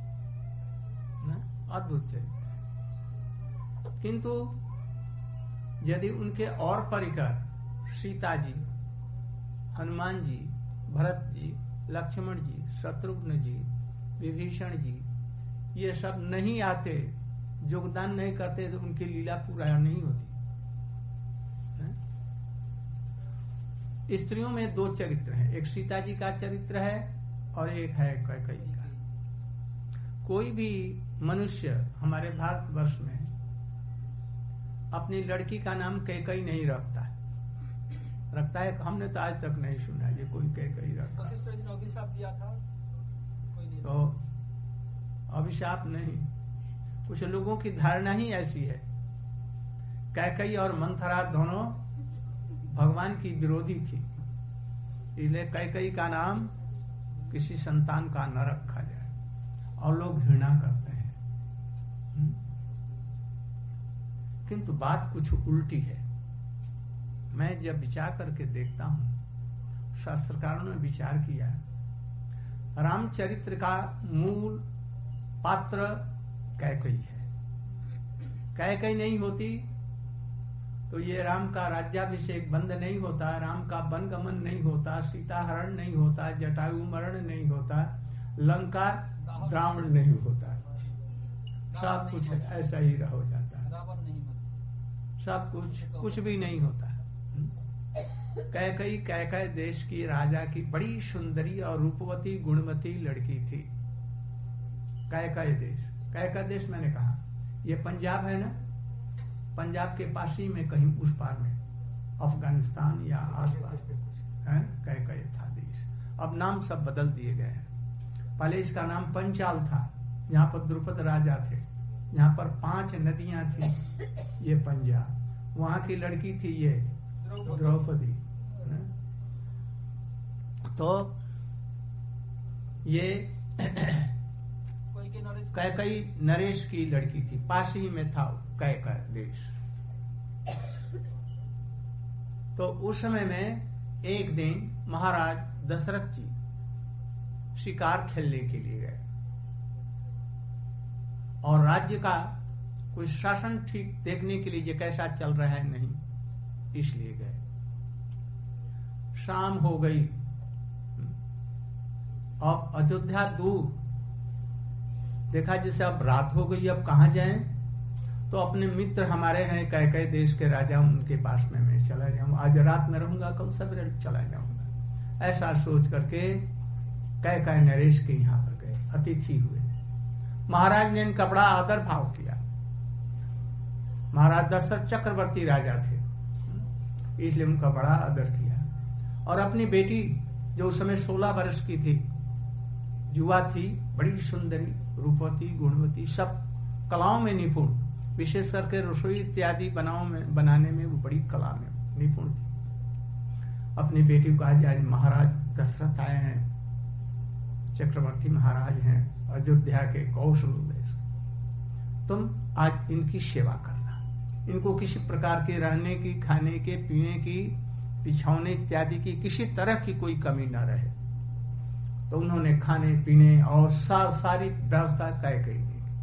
अद्भुत चरित्र। किंतु यदि उनके और परिकर सीता जी, हनुमान जी, भरत जी, लक्ष्मण जी, शत्रुघ्न जी, विभीषण जी, ये सब नहीं आते, योगदान नहीं करते, तो उनकी लीला पूरा नहीं होती। स्त्रियों में दो चरित्र हैं, एक सीता जी का चरित्र है और एक है कैकेयी का। कोई भी मनुष्य हमारे भारतवर्ष में अपनी लड़की का नाम कैकेयी नहीं रखता है। रखता है, हमने तो आज तक नहीं सुना ये कोई कैकेयी रखता। अभिशाप दिया था कोई नहीं। तो अभिशाप नहीं, कुछ लोगों की धारणा ही ऐसी है। कैकेयी और मंथरा दोनों भगवान की विरोधी थी, इसलिए कैकेयी का नाम किसी संतान का न रखा जाए और लोग घृणा करते हैं। किंतु बात कुछ उल्टी है। मैं जब विचार करके देखता हूं, शास्त्रकारों ने विचार किया, रामचरित्र का मूल पात्र कैकेयी है। कैकेयी नहीं होती तो ये राम का राज्याभिषेक बंद नहीं होता, राम का वनगमन नहीं होता, सीता हरण नहीं होता, जटायु मरण नहीं होता, लंका द्रावण नहीं होता, सब कुछ ऐसा ही हो जाता है, सब कुछ भी नहीं होता। कैकेयी कैकेय देश की राजा की बड़ी सुंदरी और रूपवती गुणवती लड़की थी। कैकेय देश मैंने कहा ये पंजाब है ना, पंजाब के पास ही में कहीं उस पार में अफगानिस्तान या आसपास कैकेय था देश। अब नाम सब बदल दिए गए हैं। पहले इसका नाम पंचाल था, जहाँ पर द्रुपद राजा थे, यहाँ पर 5 नदियां थी, ये पंजाब। वहां की लड़की थी ये द्रौपदी। तो ये कैकेयी नरेश की लड़की थी, पास ही में था कैकेय देश। तो उस समय में एक दिन महाराज दशरथ जी शिकार खेलने के लिए गए और राज्य का कोई शासन ठीक देखने के लिए ये कैसा चल रहा है नहीं, इसलिए गए। शाम हो गई, अब अयोध्या दूर, देखा जैसे अब रात हो गई, अब कहां जाएं? तो अपने मित्र हमारे हैं कैकेय देश के राजा, उनके पास में मैं चला जाऊं, आज रात में रहूंगा, कल सवेरे चला जाऊंगा। ऐसा सोच करके कैकेय नरेश के यहाँ पर गए, अतिथि हुए। महाराज ने इनका बड़ा आदर भाव किया। महाराज दशरथ चक्रवर्ती राजा थे, इसलिए उनका बड़ा आदर किया। और अपनी बेटी जो उस समय 16 वर्ष की थी, युवा थी, बड़ी सुंदरी, रूपवती, गुणवती, सब कलाओं में निपुण, विशेष करके रसोई इत्यादि बनाने में वो बड़ी कला में निपुण थी। अपनी बेटी को आज महाराज दशरथ आए हैं, चक्रवर्ती महाराज हैं अयोध्या के कौशल देश, तुम आज इनकी सेवा करना, इनको किसी प्रकार के रहने की, खाने के, पीने की, बिछौने इत्यादि की किसी तरह की कोई कमी न रहे। तो उन्होंने खाने पीने और सारी व्यवस्था तय की।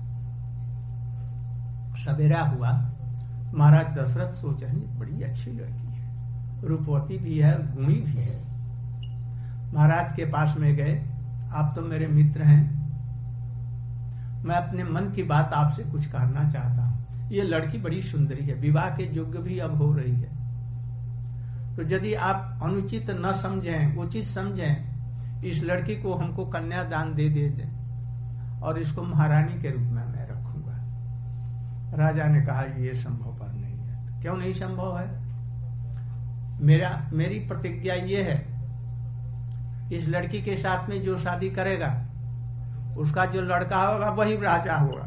सवेरा हुआ, महाराज दशरथ सोच रहे बड़ी अच्छी लड़की है, रूपवती भी है, गुणी भी है। महाराज के पास में गए, आप तो मेरे मित्र हैं, मैं अपने मन की बात आपसे कुछ कहना चाहता हूं। ये लड़की बड़ी सुंदरी है, विवाह के योग्य भी अब हो रही है। तो यदि आप अनुचित न समझें, उचित समझें, इस लड़की को हमको कन्यादान दे दें और इसको महारानी के रूप में मैं रखूंगा। राजा ने कहा ये संभव पर नहीं है। तो क्यों नहीं संभव है? मेरी प्रतिज्ञा ये है, इस लड़की के साथ में जो शादी करेगा उसका जो लड़का होगा वही राजा होगा,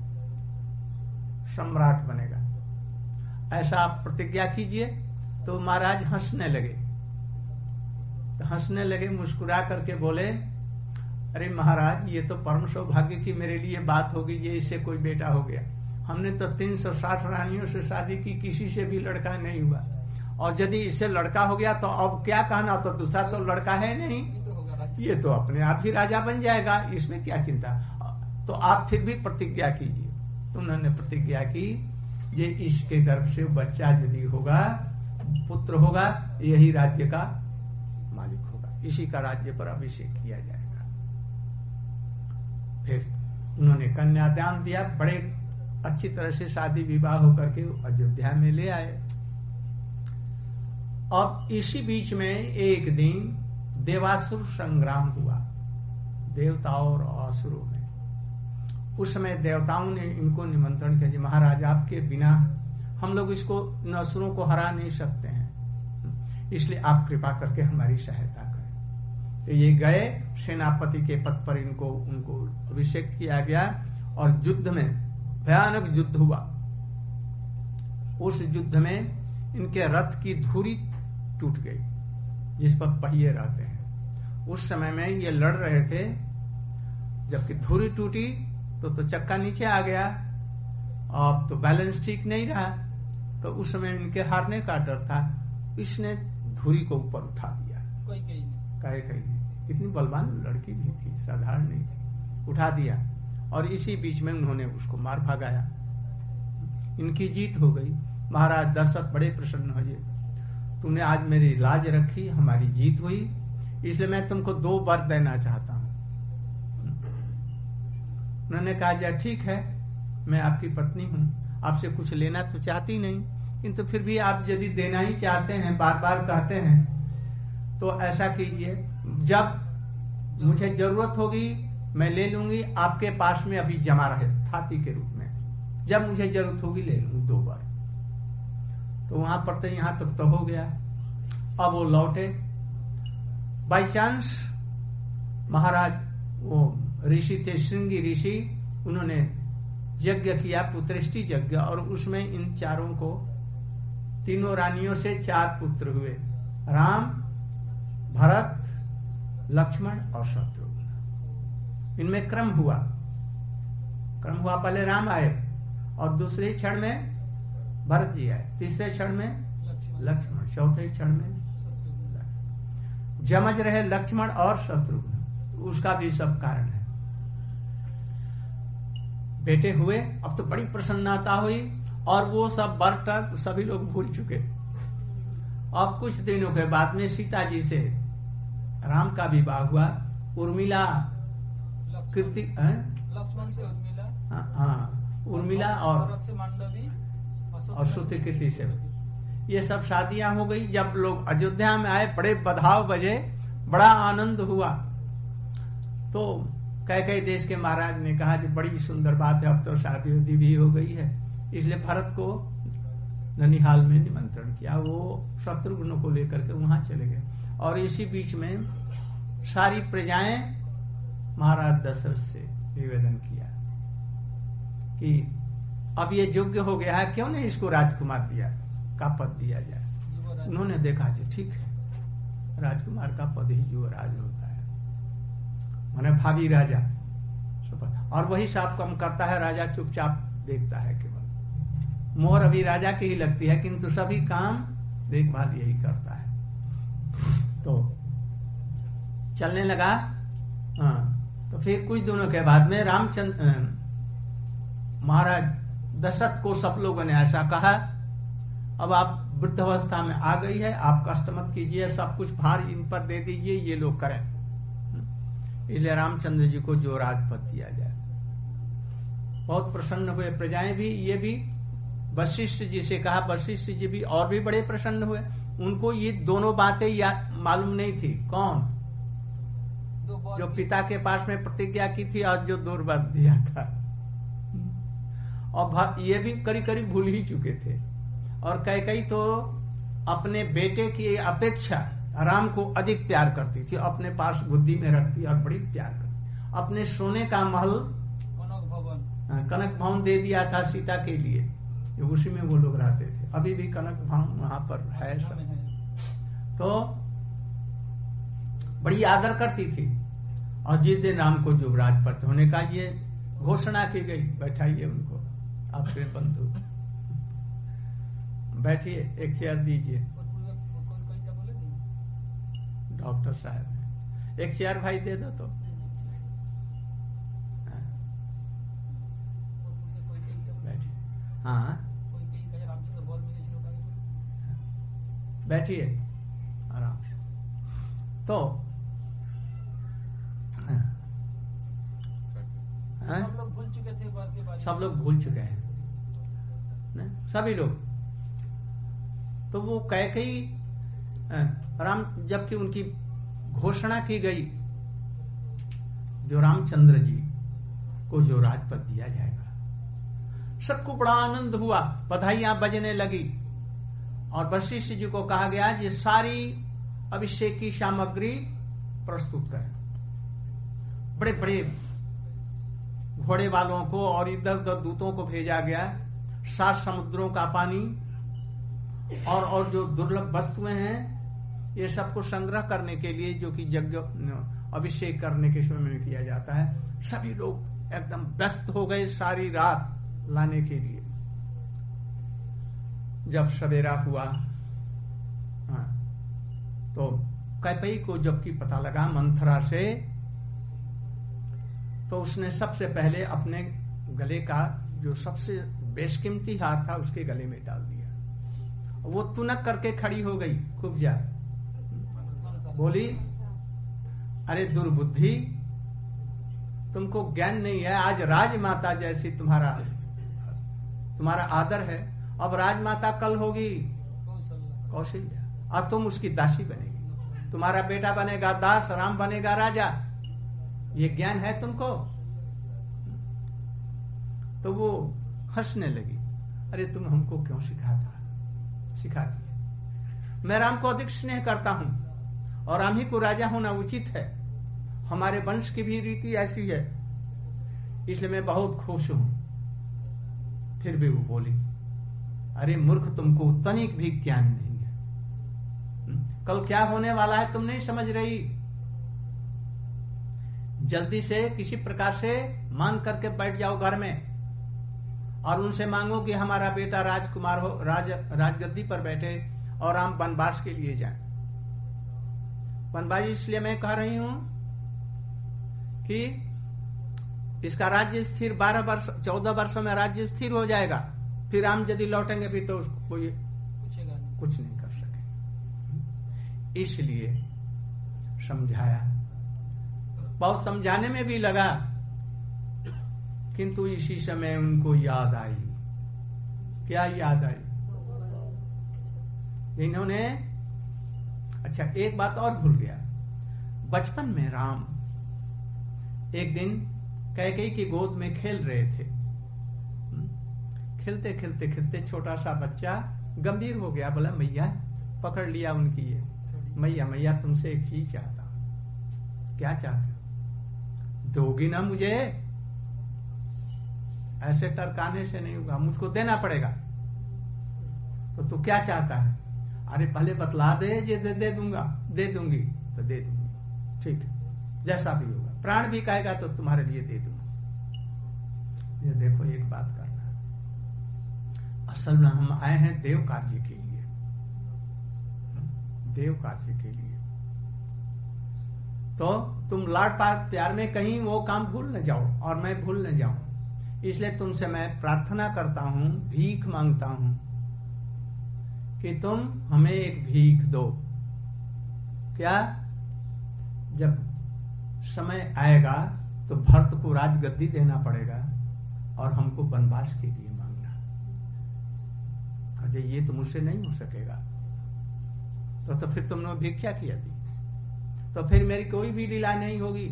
सम्राट बनेगा। ऐसा आप प्रतिज्ञा कीजिए। तो महाराज हंसने लगे। तो हंसने लगे, मुस्कुरा करके बोले, अरे महाराज ये तो परम सौभाग्य की मेरे लिए बात होगी, ये इससे कोई बेटा हो गया। हमने तो 360 रानियों से शादी की, किसी से भी लड़का नहीं हुआ, और यदि इससे लड़का हो गया तो अब क्या कहना, तो दूसरा तो लड़का है नहीं, ये तो अपने आप ही राजा बन जाएगा, इसमें क्या चिंता। तो आप फिर भी प्रतिज्ञा कीजिए। तो उन्होंने प्रतिज्ञा की, ये इसके गर्भ से बच्चा यदि होगा, पुत्र होगा, यही राज्य का मालिक होगा, इसी का राज्य पर अभिषेक किया जाएगा। फिर उन्होंने कन्यादान दिया, बड़े अच्छी तरह से शादी विवाह होकर के अयोध्या में ले आए। अब इसी बीच में एक दिन देवासुर संग्राम हुआ, देवताओं और असुरों में। उस समय देवताओं ने इनको निमंत्रण किया, महाराज आपके बिना हम लोग इसको असुरों को हरा नहीं सकते हैं, इसलिए आप कृपा करके हमारी सहायता करें। तो ये गए, सेनापति के पद पर उनको अभिषेक किया गया और युद्ध में भयानक युद्ध हुआ। उस युद्ध में इनके रथ की धुरी टूट गई, जिस पर पहिए रहते हैं। उस समय में ये लड़ रहे थे, जबकि धुरी टूटी तो चक्का नीचे आ गया। अब तो बैलेंस ठीक नहीं रहा, तो उस समय इनके हारने का डर था। इसने धुरी को ऊपर उठा दिया, कहीं कितनी बलवान लड़की भी थी, साधारण नहीं थी, उठा दिया और इसी बीच में उन्होंने उसको मार भगाया। इनकी जीत हो गई। महाराज दशरथ बड़े प्रसन्न हुए, तुमने आज मेरी लाज रखी, हमारी जीत हुई, इसलिए मैं तुमको 2 वर देना चाहता हूं। उन्होंने कहा, जा ठीक है, मैं आपकी पत्नी हूं, आपसे कुछ लेना तो चाहती नहीं, किंतु फिर भी आप यदि देना ही चाहते हैं, बार बार कहते हैं, तो ऐसा कीजिए, जब मुझे जरूरत होगी मैं ले लूंगी, आपके पास में अभी जमा रहे थाती के रूप में, जब मुझे जरूरत होगी ले लूंगी 2 बार। तो वहां पर तो यहां तक तो हो गया। अब वो लौटे, बाई चांस महाराज वो ऋषि थे, श्रृंगी ऋषि, उन्होंने यज्ञ किया, पुत्रेष्टि यज्ञ, और उसमें इन चारों को, तीनों रानियों से 4 पुत्र हुए, राम, भरत, लक्ष्मण और शत्रुघ्न। इनमें क्रम हुआ, पहले राम आए और दूसरे क्षण में भरत जी आए, तीसरे क्षण में लक्ष्मण, चौथे क्षण में जमज रहे लक्ष्मण और शत्रुघ्न। उसका भी सब कारण है। बेटे हुए, अब तो बड़ी प्रसन्नता हुई और वो सब बर्तर सभी लोग भूल चुके। अब कुछ दिनों के बाद में सीता जी से राम का विवाह हुआ। उर्मिला कीर्ति, लक्ष्मण से उर्मिला, हाँ, उर्मिला और श्रुति कीर्ति से ये सब शादियां हो गई। जब लोग अयोध्या में आए, बड़े बधाव बजे, बड़ा आनंद हुआ। तो कई देश के महाराज ने कहा कि बड़ी सुंदर बात है, अब तो शादी उदी भी हो गई है, इसलिए भरत को ननिहाल में निमंत्रण किया। वो शत्रुघ्न को लेकर के वहां चले गए और इसी बीच में सारी प्रजाएं महाराज दशरथ से निवेदन किया कि अब ये योग्य हो गया है, क्यों नहीं इसको राजकुमार दिया का पद दिया जाए। उन्होंने देखा जी ठीक है, राजकुमार का पद ही युवराज होता है, माने भावी राजा, और वही सब काम करता है, राजा चुपचाप देखता है। केवल मोहर अभी राजा की ही लगती है, किंतु सभी काम देखभाल यही करता है। तो चलने लगा। तो फिर कुछ दिनों के बाद में रामचंद्र महाराज दशरथ को सब लोगों ने ऐसा कहा, अब आप वृद्धावस्था में आ गई है, आप कष्ट मत कीजिए, सब कुछ भार इन पर दे दीजिए, ये लोग करें। इसलिए रामचंद्र जी को जो राजपद दिया जाए। बहुत प्रसन्न हुए। प्रजाएं भी, ये भी वशिष्ठ जी से कहा, वशिष्ठ जी भी और भी बड़े प्रसन्न हुए। उनको ये दोनों बातें मालूम नहीं थी। कौन? जो पिता के पास में प्रतिज्ञा की थी और जो दुर्वर दिया था, और ये भी करीब करीब भूल ही चुके थे। और कैकेयी तो अपने बेटे की अपेक्षा राम को अधिक प्यार करती थी, अपने पास बुद्धि में रखती और बड़ी प्यार करती। अपने सोने का महल कनक भवन दे दिया था सीता के लिए, उसी में वो लोग रहते थे। अभी भी कनक भवन वहां पर है सब। तो बड़ी आदर करती थी। और जिस दिन राम को युवराज पद होने का ये घोषणा की गई, बैठाइए उनको, आपके बंधु बैठिए, एक चेयर दीजिए। डॉक्टर साहब एक चेयर भाई दे दो तो। हाँ बैठिए आराम से। तो सब लोग भूल चुके थे, सब लोग भूल चुके हैं न? सभी लोग। तो वो कैकेयी राम, जबकि उनकी घोषणा की गई जो रामचंद्र जी को जो राजपद दिया जाएगा, सबको बड़ा आनंद हुआ, बधाइयां बजने लगी। और वशिष्ठ जी को कहा गया कि सारी अभिषेक की सामग्री प्रस्तुत करें। बड़े बड़े घोड़े वालों को और इधर उधर दूतों को भेजा गया। 7 समुद्रों का पानी और जो दुर्लभ वस्तुएं हैं, ये सबको संग्रह करने के लिए, जो कि यज्ञ अभिषेक करने के समय में किया जाता है। सभी लोग एकदम व्यस्त हो गए सारी रात लाने के लिए। जब सवेरा हुआ तो कैकेयी को जबकि पता लगा मंथरा से, तो उसने सबसे पहले अपने गले का जो सबसे बेशकीमती हार था उसके गले में डाल दिया। वो तुनक करके खड़ी हो गई खूब जा, बोली, अरे दुर्बुद्धि, तुमको ज्ञान नहीं है। आज राजमाता जैसी तुम्हारा आदर है, अब राजमाता कल होगी कौशल्या, और तुम उसकी दासी बनेगी। तुम्हारा बेटा बनेगा दास, राम बनेगा राजा। ये ज्ञान है तुमको? तो वो हंसने लगी। अरे तुम हमको क्यों सिखाती है? मैं राम को अधिक स्नेह करता हूं और राम ही को राजा होना उचित है। हमारे वंश की भी रीति ऐसी है, इसलिए मैं बहुत खुश हूं। फिर भी वो बोली, अरे मूर्ख, तुमको तनिक भी ज्ञान नहीं है। कल क्या होने वाला है तुम नहीं समझ रही। जल्दी से किसी प्रकार से मान करके बैठ जाओ घर में और उनसे मांगो कि हमारा बेटा राजकुमार हो, राजगद्दी पर बैठे और हम वनवास के लिए जाएं। वनवास इसलिए मैं कह रही हूं कि इसका राज्य स्थिर 14 वर्षों में राज्य स्थिर हो जाएगा। फिर राम यदि लौटेंगे भी तो कोई कुछ नहीं कर सके। इसलिए समझाया, बहुत समझाने में भी लगा, किंतु इसी समय उनको याद आई। क्या याद आई? इन्होंने, अच्छा एक बात और भूल गया। बचपन में राम एक दिन कैकेयी की गोद में खेल रहे थे। खेलते खेलते खेलते छोटा सा बच्चा गंभीर हो गया, बोला मैया, पकड़ लिया उनकी ये, मैया तुमसे एक चीज चाहता हूं। क्या चाहते हो? दोगी ना मुझे? ऐसे टरकाने से नहीं होगा, मुझको देना पड़ेगा। तो तू क्या चाहता है? अरे पहले बतला दे, जे दे दूंगा, दे दूंगी तो दे दूंगी, ठीक है, जैसा भी होगा, प्राण भी कहेगा तो तुम्हारे लिए दे दूंगा। ये देखो एक बात करना, असल में हम आए हैं देव कार्य के लिए, देव कार्य के लिए। तो तुम लाड प्यार में कहीं वो काम भूल न जाओ और मैं भूल न जाऊं, इसलिए तुमसे मैं प्रार्थना करता हूं, भीख मांगता हूं कि तुम हमें एक भीख दो। क्या? जब समय आएगा तो भरत को राजगद्दी देना पड़ेगा और हमको वनवास के लिए मांगना। कहते ये तो मुझसे नहीं हो सकेगा। तो फिर तुमने भिक्षा किया थी, तो फिर मेरी कोई भी लीला नहीं होगी।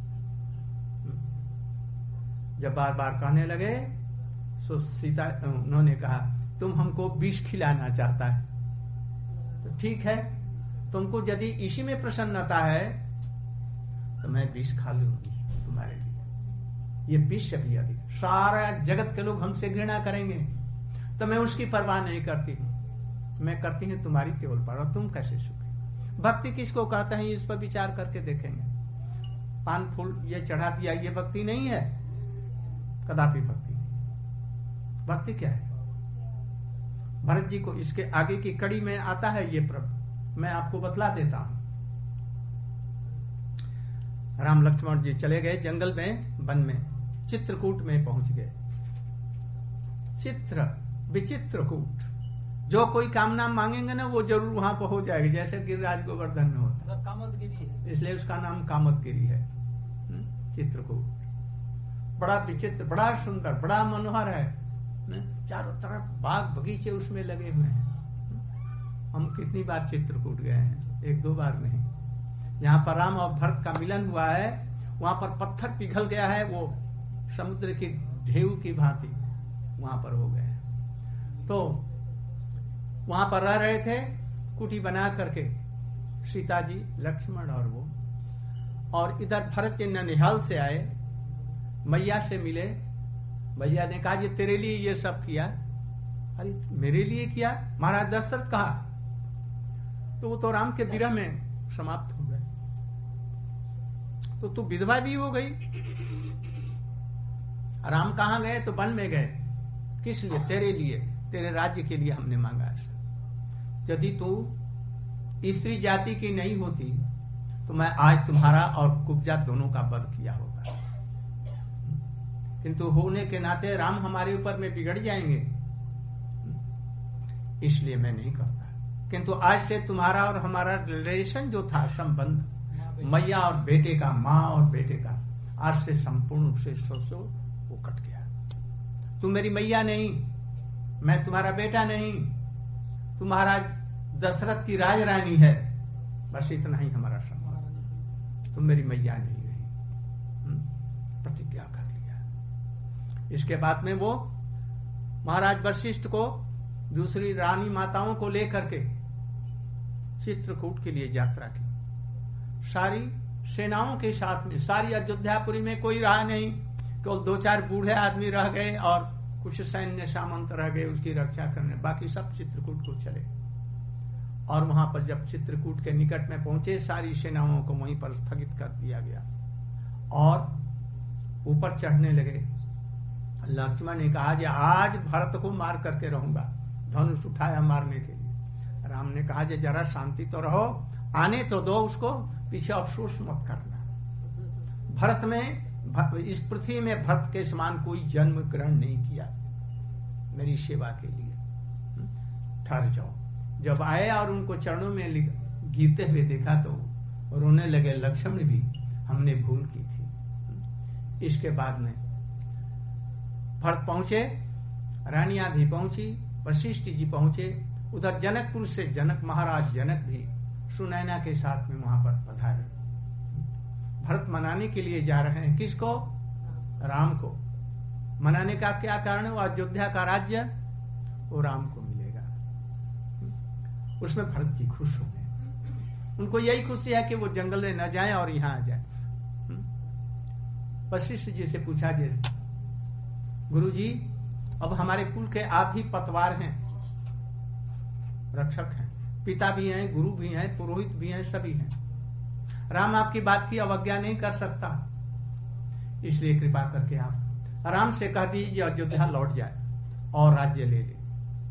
जब बार बार कहने लगे तो सीता उन्होंने कहा तुम हमको विष खिलाना चाहता है, तो ठीक है, तुमको यदि इसी में प्रसन्नता है तो मैं विष खा लूंगी तुम्हारे लिए। ये विष भी अधिक, सारा जगत के लोग हमसे घृणा करेंगे तो मैं उसकी परवाह नहीं करती हूँ, मैं करती हूँ तुम्हारी केवल परवाह, तुम कैसे सुखी। भक्ति किसको कहते हैं इस पर विचार करके देखेंगे। पान फूल ये चढ़ा दिया, ये भक्ति नहीं है, कदापि भक्ति नहीं। भक्ति क्या है? भरत जी को इसके आगे की कड़ी में आता है ये प्रभु, मैं आपको बतला देता हूं। राम लक्ष्मण जी चले गए जंगल में, वन में, चित्रकूट में पहुंच गए। विचित्र कूट, जो कोई कामना मांगेंगे ना वो जरूर वहां पर हो जाएगी, जैसे गिरिराज गोवर्धन में होता है। कामतगिरी है, इसलिए उसका नाम कामतगिरी है। चित्रकूट बड़ा विचित्र, बड़ा सुंदर, बड़ा मनोहर है। चारों तरफ बाग बगीचे उसमें लगे हुए हैं। हम कितनी बार चित्रकूट गए हैं, एक दो बार नहीं। यहाँ पर राम और भरत का मिलन हुआ है, वहां पर पत्थर पिघल गया है, वो समुद्र की ढेउ की भांति वहां पर हो गए। तो वहां पर रह रहे थे कुटी बना करके सीता जी, लक्ष्मण और वो, और इधर भरत जी ननिहाल से आए, मैया से मिले। मैया ने कहा ये तेरे लिए ये सब किया। अरे मेरे लिए किया? महाराज दशरथ कहा, तो वो तो राम के विरह में समाप्त हो गए, तो तू विधवा भी हो गई। राम कहां गए? तो वन में गए। किस लिए? तेरे लिए, तेरे राज्य के लिए हमने मांगा ऐसा। यदि तू स्त्री जाति की नहीं होती तो मैं आज तुम्हारा और कुब्जा दोनों का वध किया होता, किंतु होने के नाते राम हमारे ऊपर में बिगड़ जाएंगे, इसलिए मैं नहीं करता। किंतु आज से तुम्हारा और हमारा रिलेशन जो था, संबंध मैया और बेटे का, माँ और बेटे का, आज से संपूर्ण रूप से सोचो वो कट गया। तुम मेरी मैया नहीं, मैं तुम्हारा बेटा नहीं, तुम्हारा दशरथ की राजरानी है, बस इतना ही हमारा संबंध। तुम मेरी मैया नहीं रही। प्रतिज्ञा कर लिया। इसके बाद में वो महाराज वशिष्ठ को, दूसरी रानी माताओं को लेकर के चित्रकूट के लिए यात्रा की। सारी सेनाओं के साथ में, सारी अयोध्यापुरी में कोई रहा नहीं, केवल दो चार बूढ़े आदमी रह गए और कुछ सैन्य सामंत रह गए उसकी रक्षा करने, बाकी सब चित्रकूट को चले। और वहां पर जब चित्रकूट के निकट में पहुंचे, सारी सेनाओं को वहीं पर स्थगित कर दिया गया और ऊपर चढ़ने लगे। लक्ष्मण ने कहा कि आज भरत को मार करके रहूंगा, धनुष उठाया मारने के लिए। राम ने कहा कि जरा शांति तो रहो, आने तो दो उसको, पीछे अफसोस मत करना। भरत में, इस पृथ्वी में भरत के समान कोई जन्म ग्रहण नहीं किया मेरी सेवा के लिए, ठहर जाओ। जब आए और उनको चरणों में गिरते हुए देखा तो रोने लगे। लक्ष्मण भी, हमने भूल की थी। इसके बाद में भरत पहुंचे, रानियां भी पहुंची, वशिष्ठ जी पहुंचे। उधर जनकपुर से जनक महाराज जनक भी सुनैना के साथ में वहां पर पधारे। भरत मनाने के लिए जा रहे हैं, किसको? राम को। मनाने का क्या कारण है? वो अयोध्या का राज्य वो राम को मिलेगा। उसमें भरत जी खुश हो गए। उनको यही खुशी है कि वो जंगल में न जाए और यहां आ जाए। वशिष्ठ जी से पूछा, जी गुरुजी, अब हमारे कुल के आप ही पतवार हैं, रक्षक हैं, पिता भी हैं, गुरु भी हैं, पुरोहित भी हैं, सभी हैं। राम आपकी बात की अवज्ञा नहीं कर सकता, इसलिए कृपा करके आप राम से कह दीजिए अयोध्या लौट जाए और राज्य ले ले।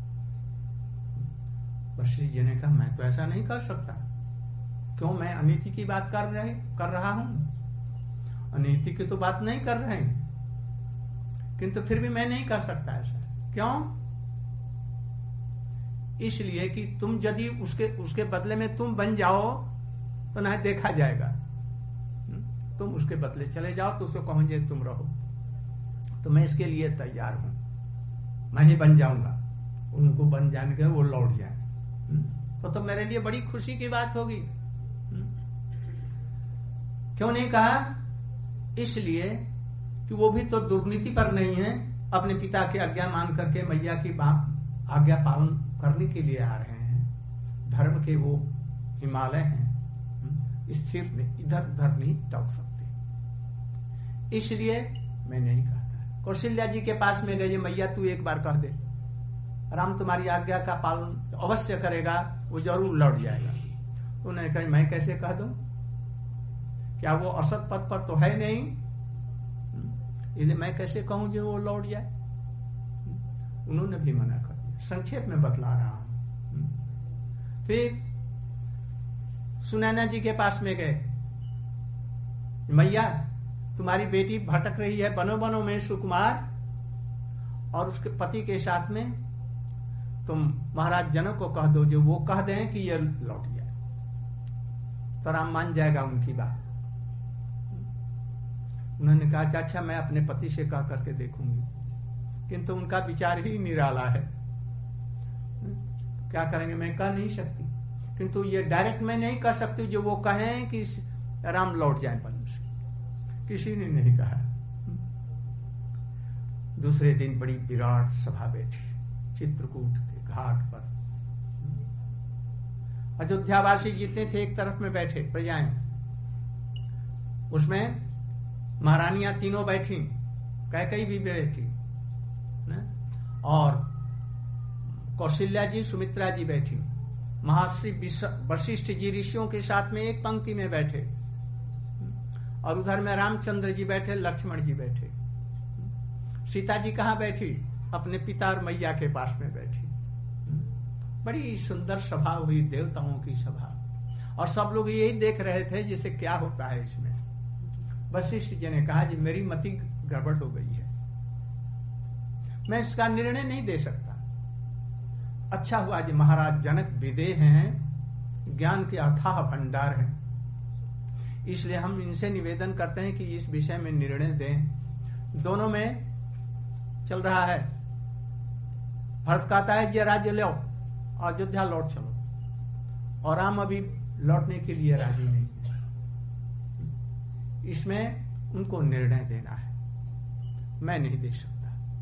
वशिष्ठ जी ने कहा, मैं तो ऐसा नहीं कर सकता। क्यों? मैं अनीति की बात कर रहा हूं? अनीति की तो बात नहीं कर रहे हैं, किंतु फिर भी मैं नहीं कर सकता ऐसा। क्यों? इसलिए कि तुम यदि उसके बदले में तुम बन जाओ तो ना देखा जाएगा। तुम उसके बदले चले जाओ तो उसको कहोगे तुम रहो। तो मैं इसके लिए तैयार हूं, मैं ही बन जाऊंगा, उनको बन जाने के वो लौट जाए तो मेरे लिए बड़ी खुशी की बात होगी। क्यों नहीं कहा? इसलिए कि वो भी तो दुर्नीति पर नहीं है, अपने पिता की आज्ञा मान करके मैया की आज्ञा पालन करने के लिए आ रहे हैं। धर्म के वो हिमालय हैं, स्थिर नहीं, इधर उधर नहीं टल सकते। इसलिए मैं नहीं कहता। कौशल्या जी के पास में गए, मैया तू एक बार कह दे, राम तुम्हारी आज्ञा का पालन अवश्य करेगा, वो जरूर लौट जाएगा। तो उन्होंने कहा मैं कैसे कह दूं, क्या वो असत पथ पर तो है नहीं, इसलिए मैं कैसे कहूं जो वो लौट जाए। उन्होंने भी मना कर दिया। संक्षेप में बतला रहा हूं। फिर सुनैना जी के पास में गए, मैया तुम्हारी बेटी भटक रही है बनो बनो में सुकुमार, और उसके पति के साथ में तुम महाराज जनक को कह दो, जो वो कह दें कि ये लौट जाए तो राम मान जाएगा उनकी बात। उन्होंने कहा अच्छा मैं अपने पति से कह करके देखूंगी, किंतु उनका विचार ही निराला है, क्या करेंगे मैं कह नहीं सकती। किंतु ये डायरेक्ट मैं नहीं कह सकती जो वो कहें कि राम लौट जाए बन से, किसी ने नहीं कहा। दूसरे दिन बड़ी विराट सभा बैठी चित्रकूट के घाट पर। अयोध्यावासी जितने थे एक तरफ में बैठे प्रजाएं, उसमें महारानियां तीनों बैठी, कैकेयी भी बैठी और कौशल्या जी सुमित्रा जी बैठी, महर्षि वशिष्ठ जी ऋषियों के साथ में एक पंक्ति में बैठे, और उधर में रामचंद्र जी बैठे, लक्ष्मण जी बैठे। सीता जी कहाँ बैठी? अपने पिता और मैया के पास में बैठी। बड़ी सुंदर सभा हुई, देवताओं की सभा, और सब लोग यही देख रहे थे जैसे क्या होता है इसमें। वशिष्ठ जी ने कहा जी मेरी मति गड़बड़ हो गई है, मैं इसका निर्णय नहीं दे सकता। अच्छा हुआ जी महाराज जनक विदेह हैं, ज्ञान के अथाह भंडार हैं, इसलिए हम इनसे निवेदन करते हैं कि इस विषय में निर्णय दें। दोनों में चल रहा है, भरत कहता है ये राज्य लो, अयोध्या लौट चलो, और राम अभी लौटने के लिए राजी नहीं है। इसमें उनको निर्णय देना है, मैं नहीं दे सकता।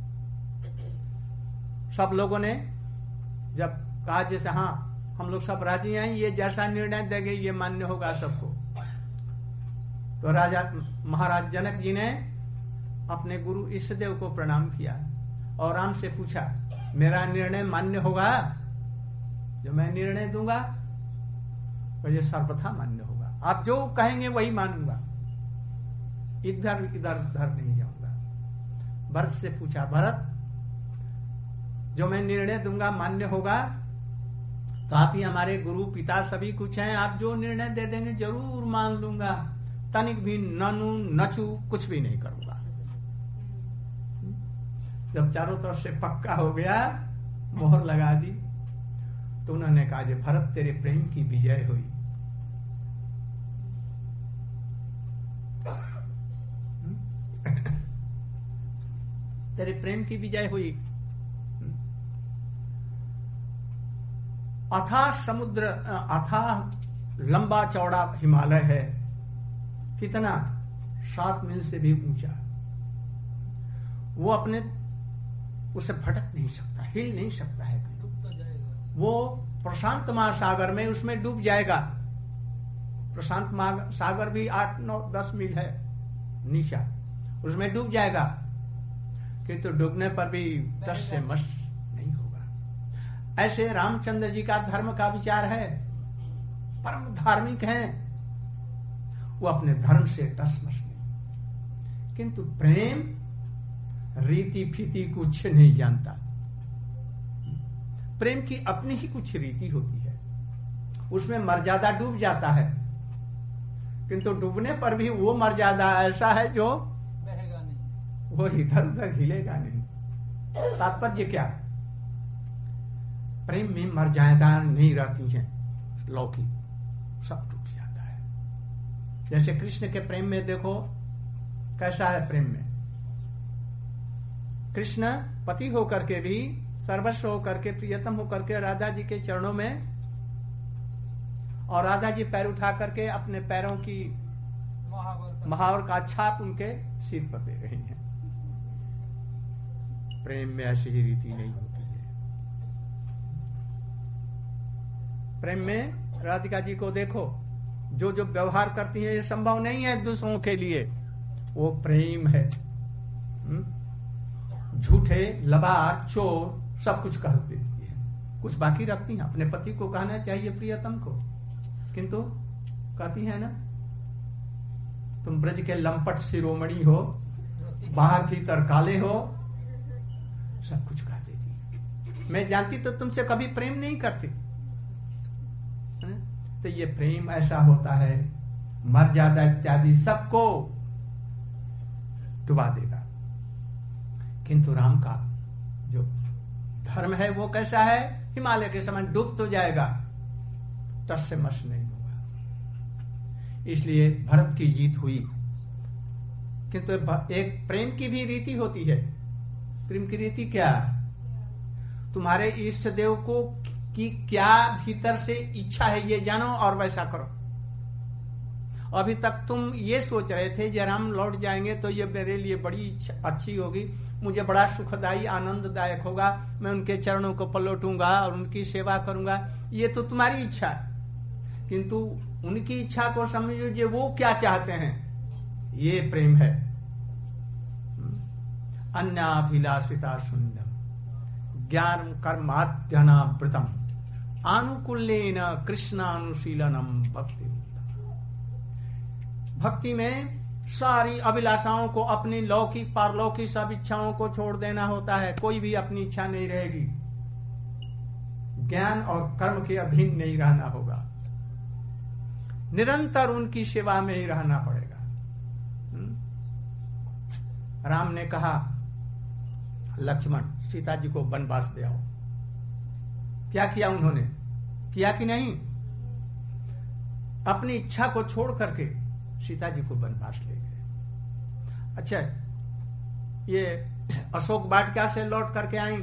सब लोगों ने जब कहा जैसे हाँ हम लोग सब राजी हैं, ये जैसा निर्णय देंगे ये मान्य होगा सबको, तो राजा महाराज जनक जी ने अपने गुरु इष्टदेव को प्रणाम किया और राम से पूछा मेरा निर्णय मान्य होगा? जो मैं निर्णय दूंगा तो ये सर्वथा मान्य होगा, आप जो कहेंगे वही मानूंगा, इधर इधर उधर नहीं जाऊंगा। भरत से पूछा भरत जो मैं निर्णय दूंगा मान्य होगा? तो आप ही हमारे गुरु पिता सभी कुछ हैं, आप जो निर्णय दे देंगे जरूर मान लूंगा, तनिक भी ननु नचू कुछ भी नहीं करूंगा। जब चारों तरफ से पक्का हो गया, मोहर लगा दी, तो उन्होंने कहा जे भरत तेरे प्रेम की विजय हुई। तेरे प्रेम की विजय हुई। अथाह समुद्र, अथाह लंबा चौड़ा हिमालय है, कितना 7 मील से भी ऊंचा, वो अपने उसे भटक नहीं सकता, हिल नहीं सकता है, वो प्रशांत महासागर में उसमें डूब जाएगा। प्रशांत महासागर भी 8, 9, 10 मील है नीचा, उसमें डूब जाएगा, किंतु डूबने पर भी 10 से मस नहीं होगा। ऐसे रामचंद्र जी का धर्म का विचार है, परम धार्मिक हैं, वो अपने धर्म से टस मस नहीं, किंतु प्रेम रीति फीति कुछ नहीं जानता। प्रेम की अपनी ही कुछ रीति होती है, उसमें मर्यादा डूब जाता है, किंतु डूबने पर भी वो मर्यादा ऐसा है जो बहेगा नहीं, वो इधर उधर हिलेगा नहीं। तात्पर्य क्या? प्रेम में मर्यादा नहीं रहती है, लौकिक सब टूट जाता है। जैसे कृष्ण के प्रेम में देखो कैसा है, प्रेम में कृष्ण पति होकर के भी, सर्वस्व होकर के, प्रियतम होकर के राधा जी के चरणों में, और राधा जी पैर उठा करके अपने पैरों की महावर का छाप उनके सिर पर दे रही हैं। प्रेम में ऐसी ही रीति नहीं होती है। प्रेम में राधिका जी को देखो, जो जो व्यवहार करती है ये संभव नहीं है दूसरों के लिए, वो प्रेम है। झूठे, लबार, चोर सब कुछ कह देती है, कुछ बाकी रखती हैं। अपने पति को कहना चाहिए प्रियतम को, किंतु कहती है ना, तुम ब्रज के लंपट शिरोमणि हो, बाहर भीतर काले हो, सब कुछ कह देती। मैं जानती तो तुमसे कभी प्रेम नहीं करती। तो ये प्रेम ऐसा होता है, मर्यादा इत्यादि सबको डुबा देगा। किंतु राम का जो धर्म है वो कैसा है, हिमालय के समान डूब तो जाएगा, टस से मस नहीं होगा। इसलिए भरत की जीत हुई। किंतु एक प्रेम की भी रीति होती है। प्रेम की रीति क्या? तुम्हारे इष्ट देव को कि क्या भीतर से इच्छा है ये जानो और वैसा करो। अभी तक तुम ये सोच रहे थे जब हम लौट जाएंगे तो ये मेरे लिए बड़ी अच्छी होगी, मुझे बड़ा सुखदायी आनंददायक होगा, मैं उनके चरणों को पलटूंगा और उनकी सेवा करूंगा। ये तो तुम्हारी इच्छा, किंतु उनकी इच्छा को समझो जो वो क्या चाहते हैं, ये प्रेम है। अन्याभिलाषिता शून्यम ज्ञान कर्माद्यनावृतम आनुकूल्येन कृष्णानुशीलनम भक्ति। भक्ति में सारी अभिलाषाओं को, अपनी लौकिक पारलौकिक सब इच्छाओं को छोड़ देना होता है। कोई भी अपनी इच्छा नहीं रहेगी। ज्ञान और कर्म के अधीन नहीं रहना होगा, निरंतर उनकी सेवा में ही रहना पड़ेगा। राम ने कहा लक्ष्मण सीता जी को वनवास दे आओ। क्या किया उन्होंने? किया कि नहीं? अपनी इच्छा को छोड़ करके सीता जी को वनवास ले गए। अच्छा, ये अशोक वाटिका से लौट करके आई।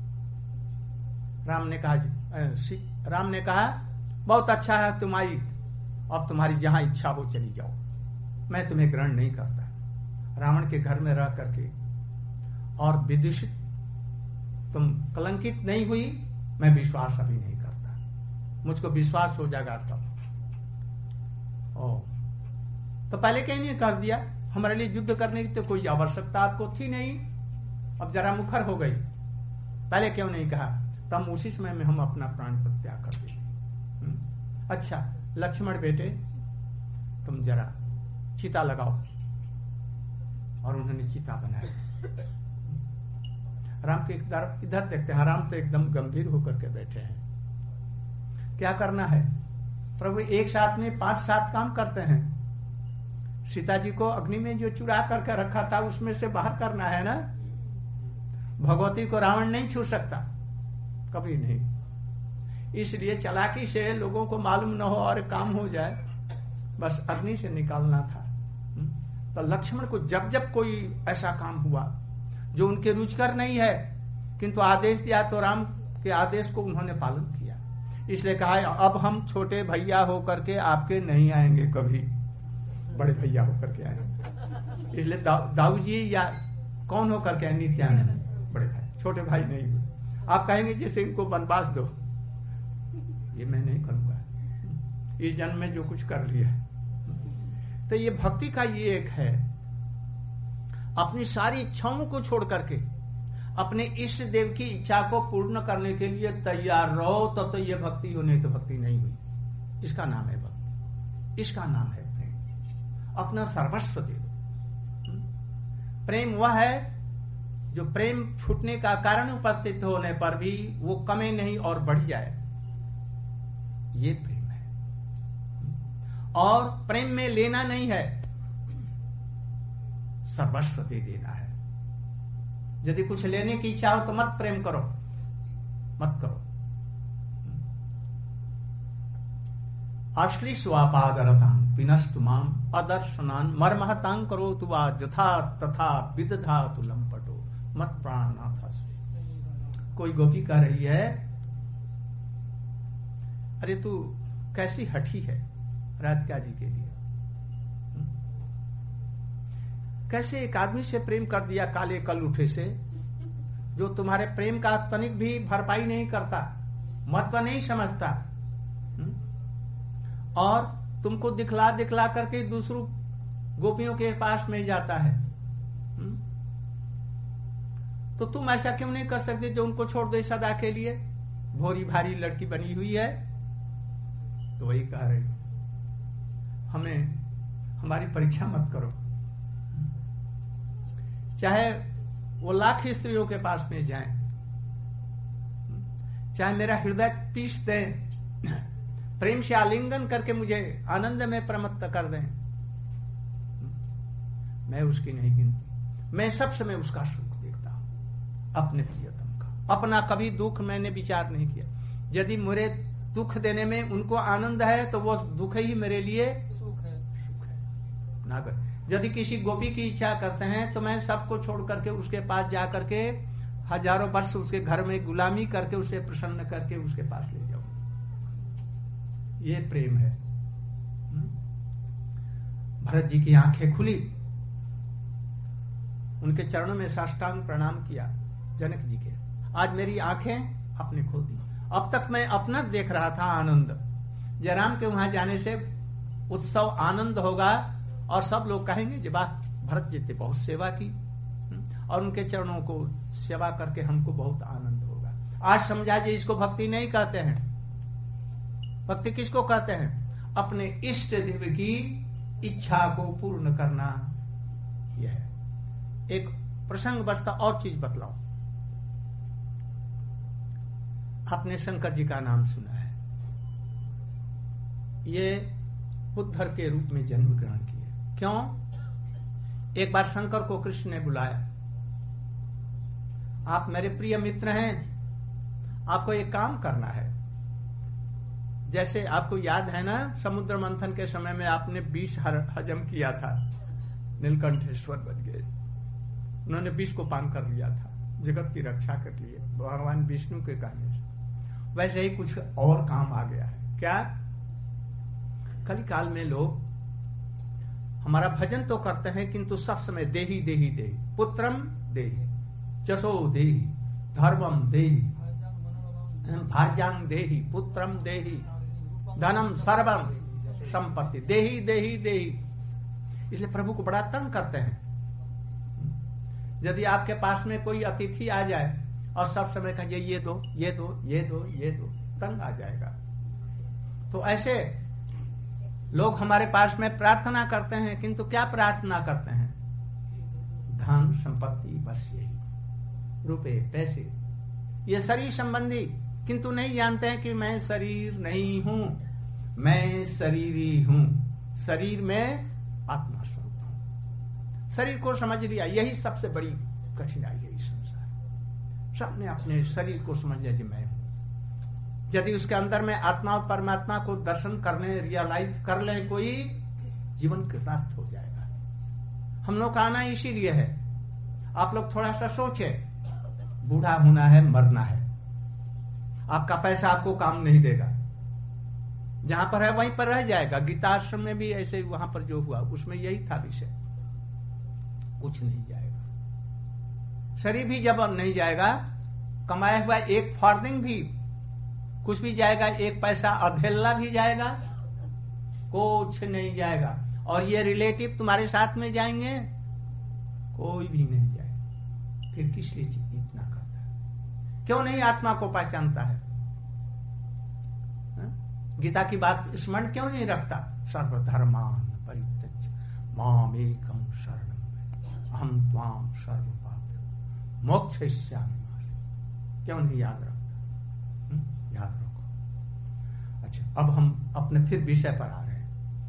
राम ने कहा बहुत अच्छा है तुम्हारी, अब तुम्हारी जहां इच्छा हो चली जाओ, मैं तुम्हें ग्रहण नहीं करता। रावण के घर में रह करके और विदूषित तुम कलंकित नहीं हुई, मैं विश्वास अभी नहीं करता। मुझको विश्वास हो जाएगा तब। तो पहले कहीं नहीं कर दिया। हमारे लिए युद्ध करने की तो कोई आवश्यकता आपको थी नहीं, अब जरा मुखर हो गई। पहले क्यों नहीं कहा? तब उसी समय में हम अपना प्राण त्याग कर देते। अच्छा लक्ष्मण बेटे, तुम जरा चिता लगाओ, और उन्होंने चिता बनाया। राम के इधर देखते हैं, राम तो एकदम गंभीर होकर के बैठे हैं। क्या करना है प्रभु? एक साथ में 5-7 काम करते हैं। सीता जी को अग्नि में जो चुरा करके रखा था उसमें से बाहर करना है ना। भगवती को रावण नहीं छू सकता, कभी नहीं। इसलिए चालाकी से लोगों को मालूम न हो और काम हो जाए, बस अग्नि से निकालना था। तो लक्ष्मण को जब जब कोई ऐसा काम हुआ जो उनके रुचिकर नहीं है, किंतु आदेश दिया तो राम के आदेश को उन्होंने पालन किया। इसलिए कहा अब हम छोटे भैया होकर के आपके नहीं आएंगे, कभी बड़े भैया होकर के आएंगे। इसलिए दाऊ जी या कौन होकर के नित्यानंद बड़े भाई, छोटे भाई नहीं हुए। आप कहेंगे जैसे इनको वनवास दो, ये मैं नहीं करूंगा, इस जन्म में जो कुछ कर लिया। तो ये भक्ति का ये एक है, अपनी सारी इच्छाओं को छोड़ करके अपने इष्ट देव की इच्छा को पूर्ण करने के लिए तैयार रहो, तो ये भक्ति हो, नहीं तो भक्ति नहीं हुई। इसका नाम है भक्ति, इसका नाम है प्रेम। अपना सर्वस्व दे दो। प्रेम वह है जो प्रेम छूटने का कारण उपस्थित होने पर भी वो कमे नहीं और बढ़ जाए, ये प्रेम है। और प्रेम में लेना नहीं है, सर्वस्व दे देना है। यदि कुछ लेने की इच्छा हो तो मत प्रेम करो, मत करो। अश्लीष्वापादरतां विनस्तु माम अदर्शनान् मर्महतां करोतु वा यथा तथा विदधातु लंपटो मत प्राणनाथ से। कोई गोपी कह रही है, अरे तू कैसी हठी है राधिका जी के लिए, कैसे एक आदमी से प्रेम कर दिया काले कल उठे से, जो तुम्हारे प्रेम का तनिक भी भरपाई नहीं करता, महत्व नहीं समझता, और तुमको दिखला दिखला करके दूसरों गोपियों के पास में जाता है। तो तुम ऐसा क्यों नहीं कर सकते जो उनको छोड़ दे सदा के लिए, भोरी भारी लड़की बनी हुई है। तो वही कह रहे, हमें हमारी परीक्षा मत करो, चाहे वो लाख स्त्रियों के पास में जाएं, चाहे मेरा हृदय पीस दें, प्रेम से आलिंगन करके मुझे आनंद में प्रमत्त कर दें, मैं उसकी नहीं गिनती। मैं सब समय उसका सुख देखता हूं, अपने प्रियतम का। अपना कभी दुख मैंने विचार नहीं किया। यदि मेरे दुख देने में उनको आनंद है तो वो दुख ही मेरे लिए सुख है। नागर यदि किसी गोपी की इच्छा करते हैं तो मैं सबको छोड़ करके उसके पास जा करके हजारों वर्ष उसके घर में गुलामी करके उसे प्रसन्न करके उसके पास ले जाऊं। ये प्रेम है। भरत जी की आंखें खुली, उनके चरणों में साष्टांग प्रणाम किया जनक जी के। आज मेरी आंखें आपने खोल दी। अब तक मैं अपना देख रहा था आनंद, जयराम के वहां जाने से उत्सव आनंद होगा और सब लोग कहेंगे कि वाह भरत जी ने बहुत सेवा की, और उनके चरणों को सेवा करके हमको बहुत आनंद होगा। आज समझा जी इसको भक्ति नहीं कहते हैं। भक्ति किसको कहते हैं? अपने इष्ट देव की इच्छा को पूर्ण करना। यह है। एक प्रसंग बसता और चीज बतलाऊं। आपने शंकर जी का नाम सुना है। ये बुद्धर के रूप में जन्म ग्रहण किए। क्यों? एक बार शंकर को कृष्ण ने बुलाया, आप मेरे प्रिय मित्र हैं, आपको एक काम करना है। जैसे आपको याद है ना, समुद्र मंथन के समय में आपने विष हजम किया था, नीलकंठेश्वर बन गए, उन्होंने विष को पान कर लिया था जगत की रक्षा के लिए भगवान विष्णु के कहने से। वैसे ही कुछ और काम आ गया है। क्या? कलिकाल में लोग हमारा भजन तो करते हैं किंतु सब समय देही देही देही, पुत्रम देही, जसो देही, धर्मम देही, भार्यां देही, पुत्रम देही, धनम सर्वम संपत्ति देही देही देही। इसलिए प्रभु को बड़ा तंग करते हैं। यदि आपके पास में कोई अतिथि आ जाए और सब समय कहिए ये दो ये दो ये दो ये दो, तंग आ जाएगा। तो ऐसे लोग हमारे पास में प्रार्थना करते हैं, किंतु क्या प्रार्थना करते हैं? धन संपत्ति, बस यही, रुपए पैसे, ये शरीर संबंधी, किंतु नहीं जानते हैं कि मैं शरीर नहीं हूं, मैं शरीरी हूं, शरीर में आत्मा स्वरूप हूं। शरीर को समझ लिया, यही सबसे बड़ी कठिनाई है इस संसार। सबने अपने शरीर को समझ लिया कि मैं हूं। यदि उसके अंदर में आत्मा और परमात्मा को दर्शन करने, रियलाइज कर ले कोई, जीवन कृतार्थ हो जाएगा। हम लोग का आना इसीलिए है। आप लोग थोड़ा सा सोचे, बूढ़ा होना है, मरना है, आपका पैसा आपको काम नहीं देगा, जहां पर है वहीं पर रह जाएगा। गीताश्रम में भी ऐसे वहां पर जो हुआ उसमें यही था विषय, कुछ नहीं जाएगा। शरीर भी जब नहीं जाएगा, कमाया हुआ एक फॉर्दिंग भी कुछ भी जाएगा, एक पैसा अधेला भी जाएगा, कुछ नहीं जाएगा। और ये रिलेटिव तुम्हारे साथ में जाएंगे, कोई भी नहीं जाएगा। फिर किस लिए इतना करता है? क्यों नहीं आत्मा को पहचानता है? गीता की बात स्मरण क्यों नहीं रखता? सर्वधर्मान परित्यज्य माम एकम शरणं अहं त्वां सर्वपापेभ्यो मोक्षयिष्यामि। क्यों नहीं याद रखता? याद रखो। अच्छा, अब हम अपने फिर विषय पर आ रहे हैं।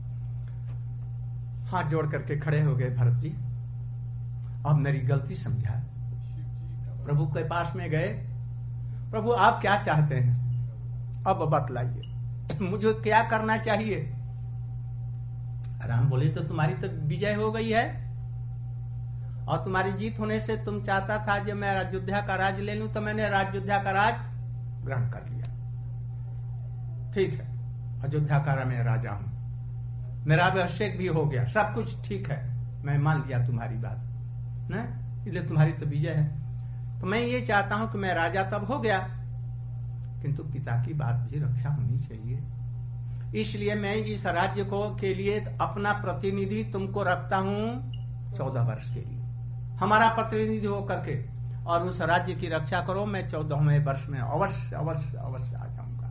हाथ जोड़ करके खड़े हो गए भरत जी। अब मेरी गलती समझा। प्रभु के पास में गए, प्रभु आप क्या चाहते हैं? अब बतलाइए, मुझे क्या करना चाहिए? राम बोले तो तुम्हारी तो विजय हो गई है, और तुम्हारी जीत होने से तुम चाहता था जब मैं अयोध्या का राज ले लूं, तो मैंने अयोध्या का राज ग्रहण कर लिया। ठीक है, अयोध्या का मैं राजा हूं, मेरा अभिषेक भी हो गया, सब कुछ ठीक है, मैं मान लिया तुम्हारी बात ना, इसलिए तुम्हारी तो विजय है। तो मैं ये चाहता हूं कि मैं राजा तब हो गया, किंतु पिता की बात भी रक्षा होनी चाहिए। इसलिए मैं इस राज्य को के लिए अपना प्रतिनिधि तुमको रखता हूं 14 वर्ष के लिए, हमारा प्रतिनिधि हो करके, और उस राज्य की रक्षा करो। मैं 14वें वर्ष में अवश्य अवश्य अवश्य आ जाऊंगा।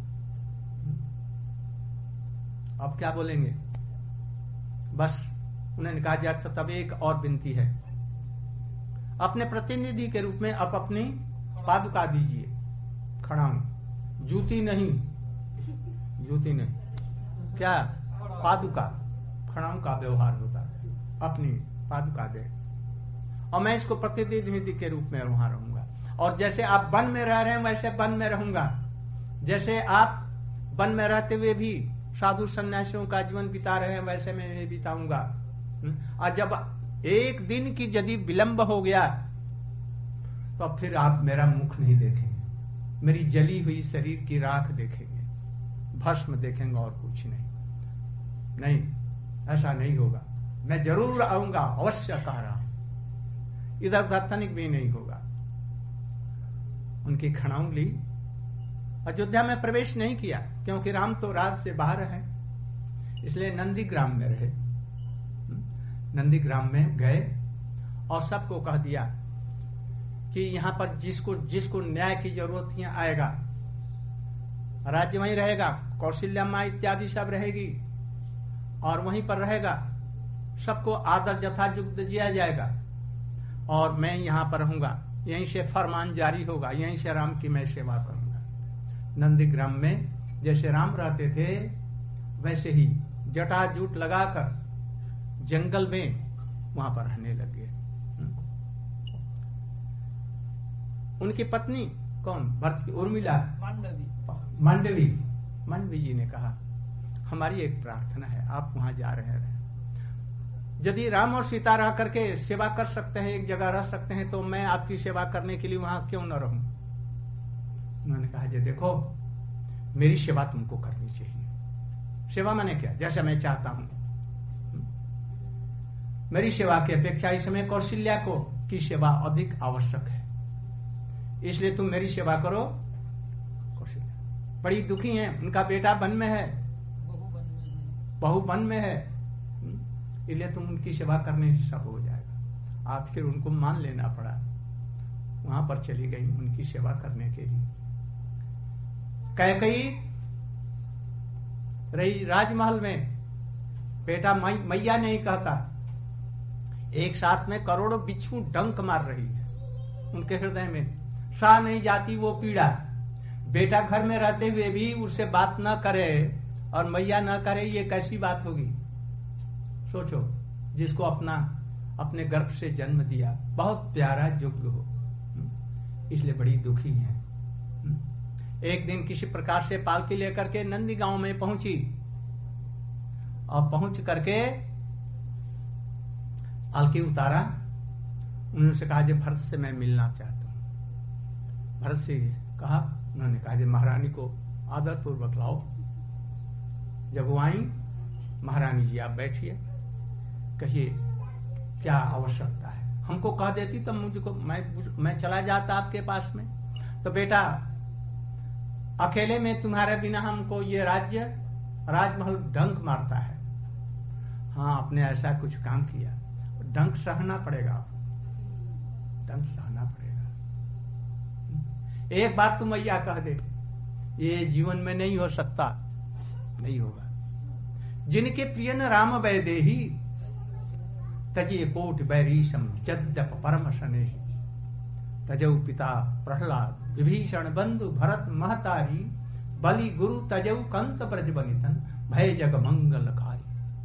अब क्या बोलेंगे? बस उन्होंने कहा अच्छा तब एक और विनती है, अपने प्रतिनिधि के रूप में आप अपनी पादुका दीजिए, खड़ाऊं, जूती नहीं, जूती नहीं, क्या पादुका, खड़ाऊं का व्यवहार होता है, अपनी पादुका दे, और मैं इसको प्रतिनिधि के रूप में वहां रहूंगा। और जैसे आप वन में रह रहे हैं वैसे वन में रहूंगा, जैसे आप वन में रहते हुए भी साधु सन्यासियों का जीवन बिता रहे हैं वैसे मैं बिताऊंगा। और जब एक दिन की यदि विलंब हो गया तो फिर आप मेरा मुख नहीं देखेंगे, मेरी जली हुई शरीर की राख देखेंगे, भस्म देखेंगे और कुछ नहीं, ऐसा नहीं होगा। मैं जरूर आऊंगा, अवश्य कह रहा हूं, इधर उधर तनिक भी नहीं होगा। उनकी खड़ाऊं ली, अयोध्या में प्रवेश नहीं किया क्योंकि राम तो राज से बाहर है, इसलिए नंदीग्राम में रहे। नंदीग्राम में गए और सबको कह दिया कि यहां पर जिसको न्याय की जरूरत यहाँ आएगा, राज्य वहीं रहेगा, कौशल्या माँ इत्यादि सब रहेगी और वहीं पर रहेगा, सबको आदर यथायुक्त दिया जाएगा और मैं यहां पर रहूंगा, यहीं से फरमान जारी होगा, यहीं से राम की मैं सेवा करूंगा। नंदीग्राम में जैसे राम रहते थे वैसे ही जटाजूट लगाकर जंगल में वहां पर रहने लगे। उनकी पत्नी कौन? भरत की उर्मिला, मांडवी जी ने कहा हमारी एक प्रार्थना है, आप वहां जा रहे हैं, यदि राम और सीता रह करके सेवा कर सकते हैं, एक जगह रह सकते हैं, तो मैं आपकी सेवा करने के लिए वहां क्यों न रहूं? उन्होंने कहा जी देखो मेरी सेवा तुमको करनी चाहिए। सेवा मैंने क्या, जैसा मैं चाहता हूं, मेरी सेवा की अपेक्षा इस समय कौशल्या को की सेवा अधिक आवश्यक है, इसलिए तुम मेरी सेवा करो। कौशल्या बड़ी दुखी हैं, उनका बेटा वन में है, बहू वन में है, इसलिए तुम उनकी सेवा करने से सब हो जाएगा। आखिर उनको मान लेना पड़ा, वहां पर चली गई उनकी सेवा करने के लिए। कैकेयी रही राजमहल में, बेटा मैया नहीं कहता, एक साथ में करोड़ों बिच्छू डंक मार रही है उनके हृदय में, सह नहीं जाती वो पीड़ा। बेटा घर में रहते हुए भी उससे बात न करे और मैया न करे, ये कैसी बात होगी? सोचो, जिसको अपने गर्भ से जन्म दिया, बहुत प्यारा योग्य हो, इसलिए बड़ी दुखी है। एक दिन किसी प्रकार से पालकी लेकर के नंदी गांव में पहुंची और पहुंच करके पालकी उतारा, उन्होंने कहा जी भरत से मैं मिलना चाहता हूं। भरत से कहा, उन्होंने कहा जी महारानी को आदर पूर्वक लाओ। जब वो आई, महारानी जी आप बैठिए, कहिए क्या आवश्यकता है। हमको कह देती तो मुझको मैं चला जाता आपके पास में, तो बेटा अकेले में तुम्हारे बिना हमको ये राजमहल डंक मारता है। हाँ, आपने ऐसा कुछ काम किया, डंक सहना पड़ेगा, डंक सहना पड़ेगा। एक बार तुम मैया कह दे, ये जीवन में नहीं हो सकता, नहीं होगा। जिनके प्रिय न राम वैदेही तजे कोट बैरीशम जद्यप परम शनेहि, तजौ पिता प्रहलाद विभीषण बंधु भरत महतारी, बलि गुरु तजौ कंत ब्रज बनितन भय जग मंगलकारी।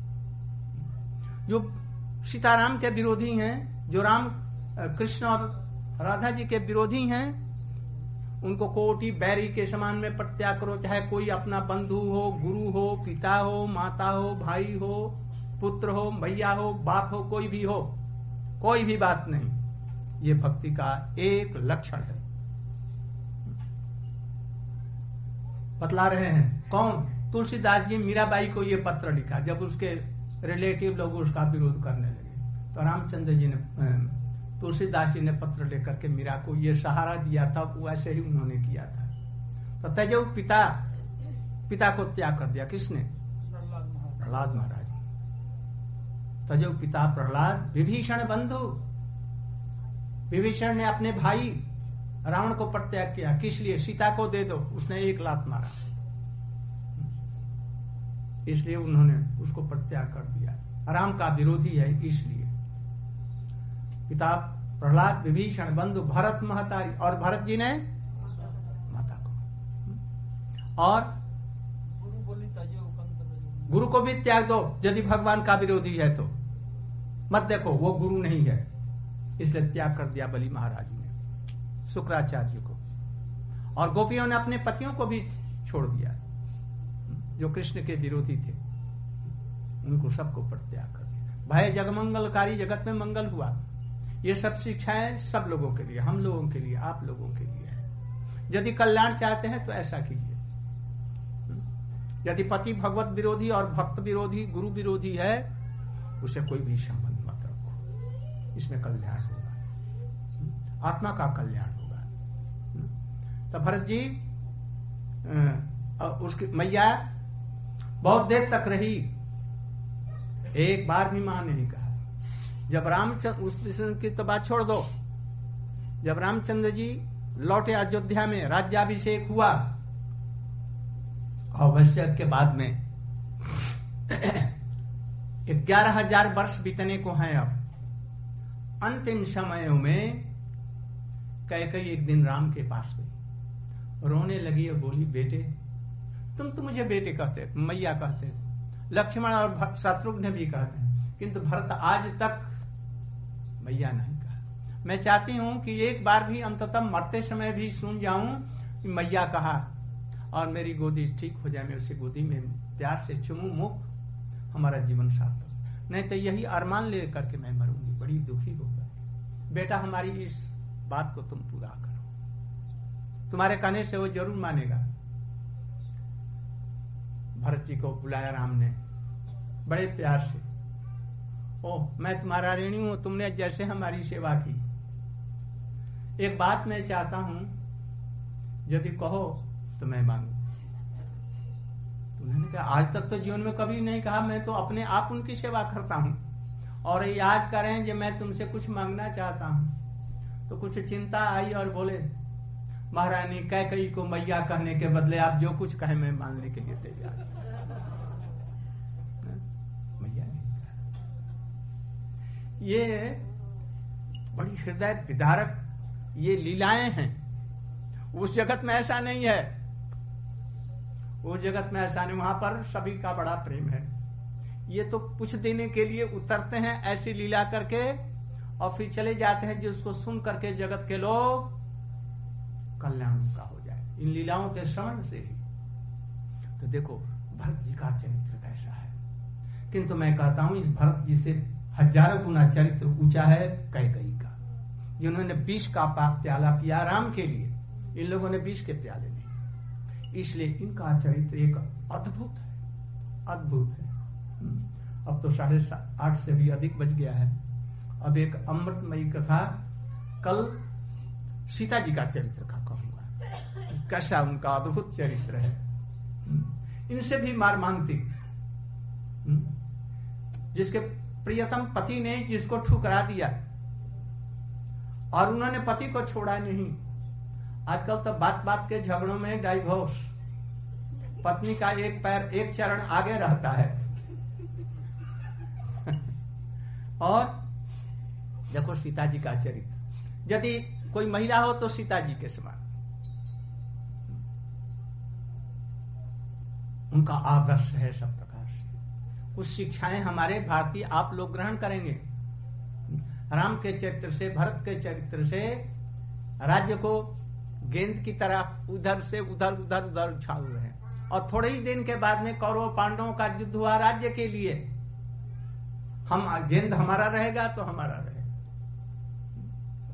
जो सीताराम के विरोधी हैं, जो राम कृष्ण और राधा जी के विरोधी हैं, उनको कोटि बैरी के समान में प्रत्याग करो, चाहे कोई अपना बंधु हो, गुरु हो, पिता हो, माता हो, भाई हो, पुत्र हो, भैया हो, बाप हो, कोई भी हो, कोई भी बात नहीं। ये भक्ति का एक लक्षण है। बतला रहे हैं कौन? तुलसीदास जी मीराबाई को ये पत्र लिखा जब उसके रिलेटिव लोग उसका विरोध करने लगे, तो रामचंद्र जी ने तुलसीदास जी ने पत्र लेकर के मीरा को ये सहारा दिया था, वैसे ही उन्होंने किया था। तो तजो पिता को त्याग कर दिया। किसने? प्रहलाद महाराज। तजो पिता प्रहलाद विभीषण बंधु। विभीषण ने अपने भाई रावण को परित्याग किया। किस लिए? सीता को दे दो। उसने एक लात मारा, इसलिए उन्होंने उसको परित्याग कर दिया। राम का विरोधी है इसलिए। पिता प्रहलाद विभीषण बंधु भरत महतारी, और भरत जी ने माता को। और गुरु को भी त्याग दो यदि भगवान का विरोधी है तो। मत देखो वो गुरु नहीं है, इसलिए त्याग कर दिया बलि महाराज ने शुक्राचार्य को। और गोपियों ने अपने पतियों को भी छोड़ दिया जो कृष्ण के विरोधी थे, उनको सबको परित्याग कर दिया। भय जगमंगलकारी, जगत में मंगल हुआ। ये सब शिक्षाएं सब लोगों के लिए, हम लोगों के लिए, आप लोगों के लिए है। यदि कल्याण चाहते हैं तो ऐसा कीजिए। यदि पति भगवत विरोधी और भक्त विरोधी, गुरु विरोधी है, उसे कोई भी संबंध मत रखो। इसमें कल्याण होगा, आत्मा का कल्याण होगा। तो भरत जी उसकी मैया बहुत देर तक रही, एक बार भी मां ने नहीं कहा। जब रामचंद्र, उस की तो बात छोड़ दो, जब रामचंद्र जी लौटे अयोध्या में, राज्याभिषेक हुआ, अवश्य के बाद में 11,000 वर्ष बीतने को हैं। अब अंतिम समयों में कैकेयी एक दिन राम के पास गई, रोने लगी और बोली, बेटे तुम तो मुझे बेटे कहते, मैया कहते, लक्ष्मण और शत्रुघ्न भी कहते हैं, किंतु भरत आज तक मैया नहीं कहा। मैं चाहती हूं कि एक बार भी अंततः मरते समय भी सुन जाऊं कि मैया कहा, और मेरी गोदी ठीक हो जाए, मैं उसे गोदी में प्यार से चुमू मुख, हमारा जीवन सार्थक। नहीं तो यही अरमान ले करके मैं मरूंगी, बड़ी दुखी होगा। बेटा हमारी इस बात को तुम पूरा करो, तुम्हारे कहने से वो जरूर मानेगा। भरत जी को बुलाया राम ने बड़े प्यार से। ओह, मैं तुम्हारा ऋणी हूं, तुमने जैसे हमारी सेवा की। एक बात मैं चाहता हूं, यदि कहो तो मैं मांगू। उन्होंने कहा, आज तक तो जीवन में कभी नहीं कहा, मैं तो अपने आप उनकी सेवा करता हूं, और याद करें कि मैं तुमसे कुछ मांगना चाहता हूं। तो कुछ चिंता आई और बोले, महारानी कैकेयी को मैया कहने के बदले आप जो कुछ कहे मैं मानने के लिए तैयार। मैया नहीं कहा। ये बड़ी हृदय विदारक ये लीलाएं हैं। उस जगत में ऐसा नहीं है, उस जगत में ऐसा नहीं, वहां पर सभी का बड़ा प्रेम है। ये तो कुछ देने के लिए उतरते हैं ऐसी लीला करके, और फिर चले जाते हैं, जिसको सुन करके जगत के लोग कल्याण का हो जाए इन लीलाओं के श्रवण से ही। तो देखो भरत जी का चरित्र कैसा है, किंतु मैं कहता हूं इस भरत जी से हजारों गुना चरित्र ऊंचा है कैकेयी का, जिन्होंने 20 का प्याला पिया राम के लिए, इन लोगों ने 20 के प्याले नहीं। इसलिए इनका चरित्र एक अद्भुत है, अद्भुत है। अब तो 8:30 से भी अधिक बज गया है। अब एक अमृतमयी कथा कल सीता जी का चरित्र का कहूंगा, कैसा उनका अद्भुत चरित्र है। इनसे भी मार्मांतिक, जिसके प्रियतम पति ने जिसको ठुकरा दिया और उन्होंने पति को छोड़ा नहीं। आजकल तो बात बात के झगड़ों में डाइवोर्स, पत्नी का एक पैर एक चरण आगे रहता है। और देखो सीता जी का चरित्र, यदि कोई महिला हो तो सीता जी के समान। उनका आदर्श है सब प्रकार से। कुछ शिक्षाएं हमारे भारतीय आप लोग ग्रहण करेंगे। राम के चरित्र से, भरत के चरित्र से राज्य को गेंद की तरह उधर से उधर उधर उधर उछाल रहे हैं, और थोड़े ही दिन के बाद में कौरव पांडवों का युद्ध हुआ राज्य के लिए। हम गेंद हमारा रहेगा तो हमारा रहेगा,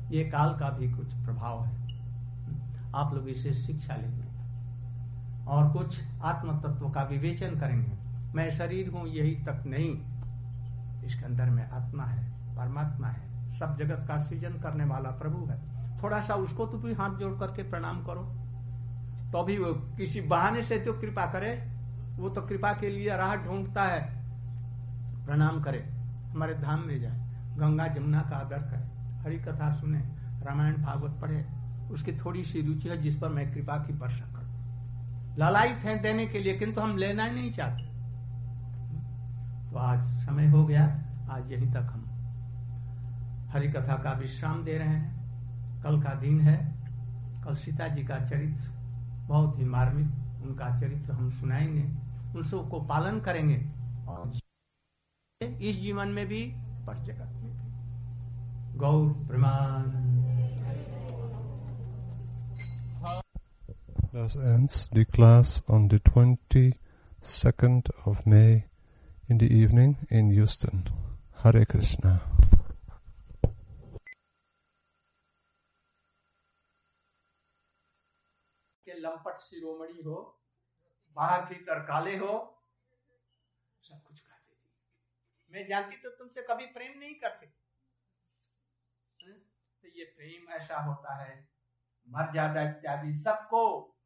ये काल का भी कुछ प्रभाव है। आप लोग इसे शिक्षा लेंगे और कुछ आत्म तत्व का विवेचन करेंगे। मैं शरीर हूं यही तक नहीं, इसके अंदर में आत्मा है, परमात्मा है, सब जगत का सृजन करने वाला प्रभु है। थोड़ा सा उसको तो भी हाथ जोड़ करके प्रणाम करो, तो भी वो किसी बहाने से तो कृपा करे। वो तो कृपा के लिए राह ढूंढता है। प्रणाम करे, हमारे धाम में जाए, गंगा जमुना का आदर करे, हरि कथा सुने, रामायण भागवत पढ़े। उसकी थोड़ी सी रुचि है जिस पर मैं कृपा की वर्षा करूं। लालायित हैं देने के लिए, किंतु हम लेना ही नहीं चाहते। तो आज समय हो गया, आज यहीं तक हम हरि कथा का विश्राम दे रहे हैं। कल का दिन है, कल सीता जी का चरित्र बहुत ही मार्मिक, उनका चरित्र हम सुनाएंगे, उन सबको पालन करेंगे और इस जीवन में भी पर जगत में भी। गौर प्रमाण। Thus ends the class on the 22nd of May in the evening in Houston. Hare Krishna. के लंपट शिरोमणि हो, बाहर भीतर काले हो, सब कुछ कह देती। मैं जानती तो तुमसे कभी प्रेम नहीं करते। तो ये प्रेम ऐसा होता है, मर्यादा इत्यादि सबको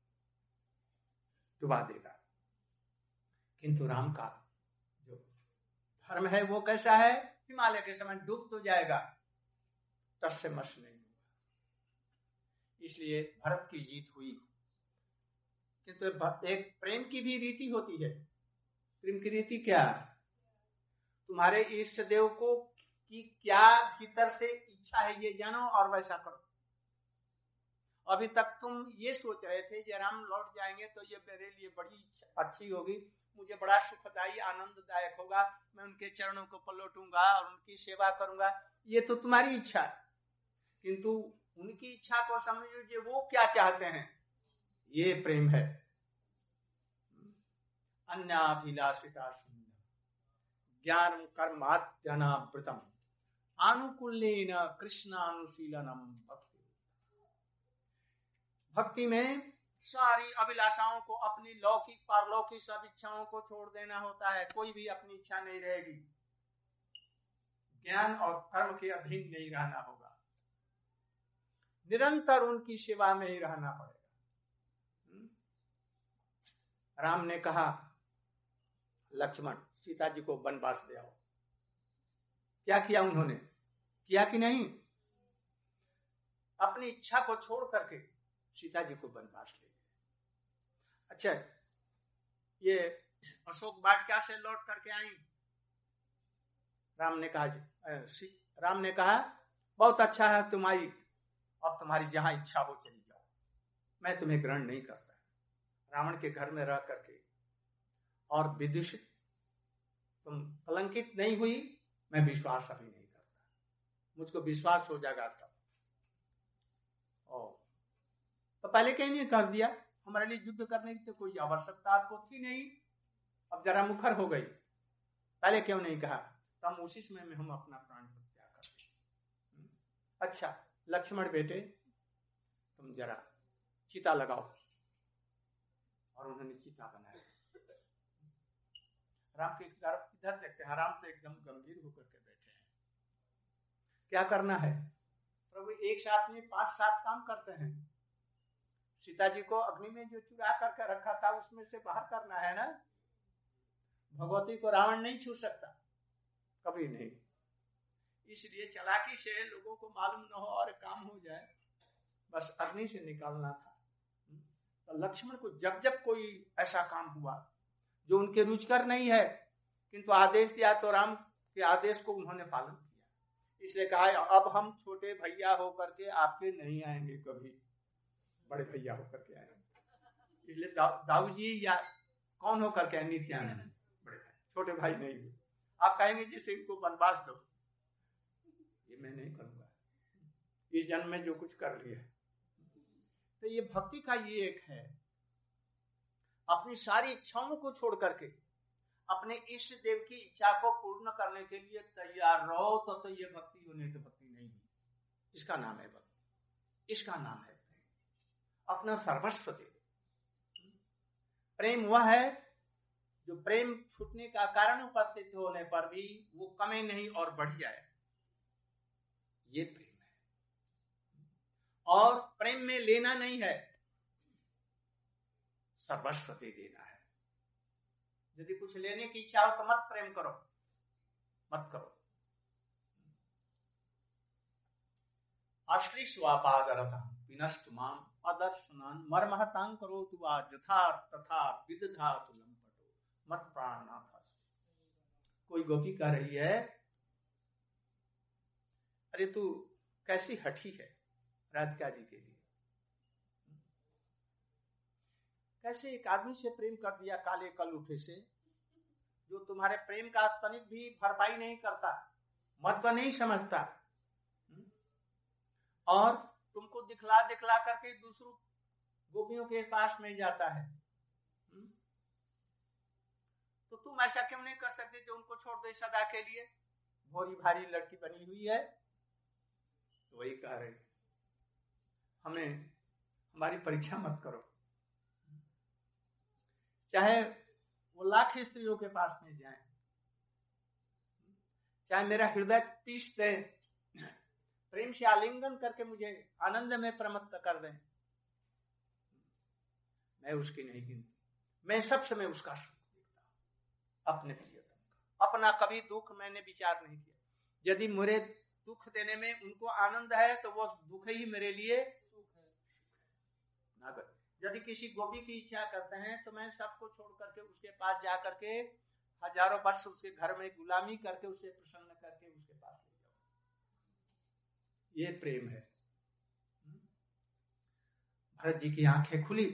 डुबा देगा। किंतु राम का जो धर्म है वो कैसा है, हिमालय के समान डूब तो जाएगा, तस्य मस नहीं होगा। इसलिए भरत की जीत हुई। किंतु एक प्रेम की भी रीति होती है। प्रेम की रीति क्या है? तुम्हारे इष्ट देव को की क्या भीतर से इच्छा है ये जानो और वैसा करो। अभी तक तुम ये सोच रहे थे कि राम लौट जाएंगे तो ये मेरे लिए बड़ी अच्छी होगी, मुझे बड़ा सुखदायी आनंददायक होगा, मैं उनके चरणों को पलटूंगा और उनकी सेवा करूंगा। ये तो तुम्हारी इच्छा है, किंतु उनकी इच्छा को समझो कि वो क्या चाहते हैं। ये प्रेम है। अन्याभिलाषिता ज्ञान कर्माद्यनावृतम आनुकूल्येन कृष्णानुशीलनम भक्ति। भक्ति में सारी अभिलाषाओं को, अपनी लौकिक पारलौकिक सब इच्छाओं को छोड़ देना होता है। कोई भी अपनी इच्छा नहीं रहेगी। ज्ञान और कर्म के अधीन नहीं रहना होगा, निरंतर उनकी सेवा में ही रहना पड़ेगा। राम ने कहा लक्ष्मण सीता जी को वनवास दे आओ। क्या किया उन्होंने? किया कि नहीं? अपनी इच्छा को छोड़ करके सीता जी को वनवास ले गए। अच्छा, ये अशोक वाटिका से लौट करके आई। राम ने कहा बहुत अच्छा है तुम्हारी, अब तुम्हारी जहां इच्छा हो चली जाओ, मैं तुम्हें ग्रहण नहीं करता। रावण के घर में रह करके और विदूषित तुम कलंकित नहीं हुई, मैं विश्वास अभी नहीं करता। मुझको विश्वास हो जाएगा तब। तो पहले कहीं नहीं कर दिया। हमारे लिए युद्ध करने की तो कोई आवश्यकता आपको थी नहीं, अब जरा मुखर हो गई। पहले क्यों नहीं कहा? तो हम उसी समय में हम अपना प्राण त्याग करते। अच्छा लक्ष्मण बेटे, तुम जरा चिता लगाओ। और उन्होंने चिता बनाया। राम के तरफ इधर देखते हैं, राम तो एकदम गंभीर होकर के बैठे हैं। क्या करना है? प्रभु एक साथ में 5-7 काम करते हैं। सीता जी को अग्नि में जो चुरा करके रखा था उसमें से बाहर करना है ना। भगवती को रावण नहीं छू सकता, कभी नहीं। इसलिए चालाकी से लोगों को मालूम न हो और काम हो जाए, बस अग्नि से निकालना था। तो लक्ष्मण को जब जब कोई ऐसा काम हुआ जो उनके रुचिकर नहीं है, किंतु आदेश दिया तो राम के आदेश को उन्होंने पालन किया। इसलिए कहा अब हम छोटे भैया होकर के आपके नहीं आएंगे, कभी बड़े भैया होकर के आएंगे। इसलिए दाऊ जी या कौन होकर के नित्यानंद बड़े भाई, छोटे भाई नहीं हुए। आप कहेंगे जिसे इनको वनवास दो, ये मैं नहीं करूंगा, इस जन्म में जो कुछ कर लिया है। तो ये भक्ति का ये एक है, अपनी सारी इच्छाओं को छोड़ करके अपने इष्ट देव की इच्छा को पूर्ण करने के लिए तैयार रहो, तो ये भक्ति हो, नहीं तो भक्ति नहीं है। इसका नाम है भक्ति, इसका नाम है प्रेम। अपना सर्वस्व दे दो। प्रेम वह है जो प्रेम छूटने का कारण उपस्थित होने पर भी वो कमे नहीं और बढ़ जाए, ये प्रेम है। और प्रेम में लेना नहीं है, सर्वस्व दे देना है। यदि कुछ लेने की इच्छा हो तो मत प्रेम करो, मत करो। आश्रिष्वापादरतम विनष्ट माम अदर्शनान मर्महतां करोतु वा यथा तथा विदधातु लंपटो मत प्राणनाथ। कोई गोपी कह रही है, अरे तू कैसी हठी है राधिका जी के लिए, कैसे एक आदमी से प्रेम कर दिया काले कल उठे से, जो तुम्हारे प्रेम का तनिक भी भरपाई नहीं करता, महत्व नहीं समझता, और तुमको दिखला दिखला करके दूसरों गोपियों के पास में जाता है। तो तुम ऐसा क्यों नहीं कर सकते जो उनको छोड़ दे सदा के लिए? भोरी भारी लड़की बनी हुई है। तो वही कह रहे, हमें हमारी परीक्षा मत करो। चाहे वो लाख स्त्रियों के पास में जाए, चाहे मेरा हृदय पीस दे, प्रेम से आलिंगन करके मुझे आनंद में प्रमत्त कर दें, मैं उसकी नहीं गिनती। मैं सब समय उसका सुख देखता हूं, अपने प्रियतम का। अपना कभी दुख मैंने विचार नहीं किया। यदि मेरे दुख देने में उनको आनंद है तो वो दुख ही मेरे लिए सुख है। यदि किसी गोपी की इच्छा करते हैं तो मैं सबको छोड़ करके उसके पास जा करके हजारों वर्ष उसके घर में गुलामी करके उसे प्रसन्न करके उसके पास ले जाऊं। ये प्रेम है। भरत जी की आंखें खुली,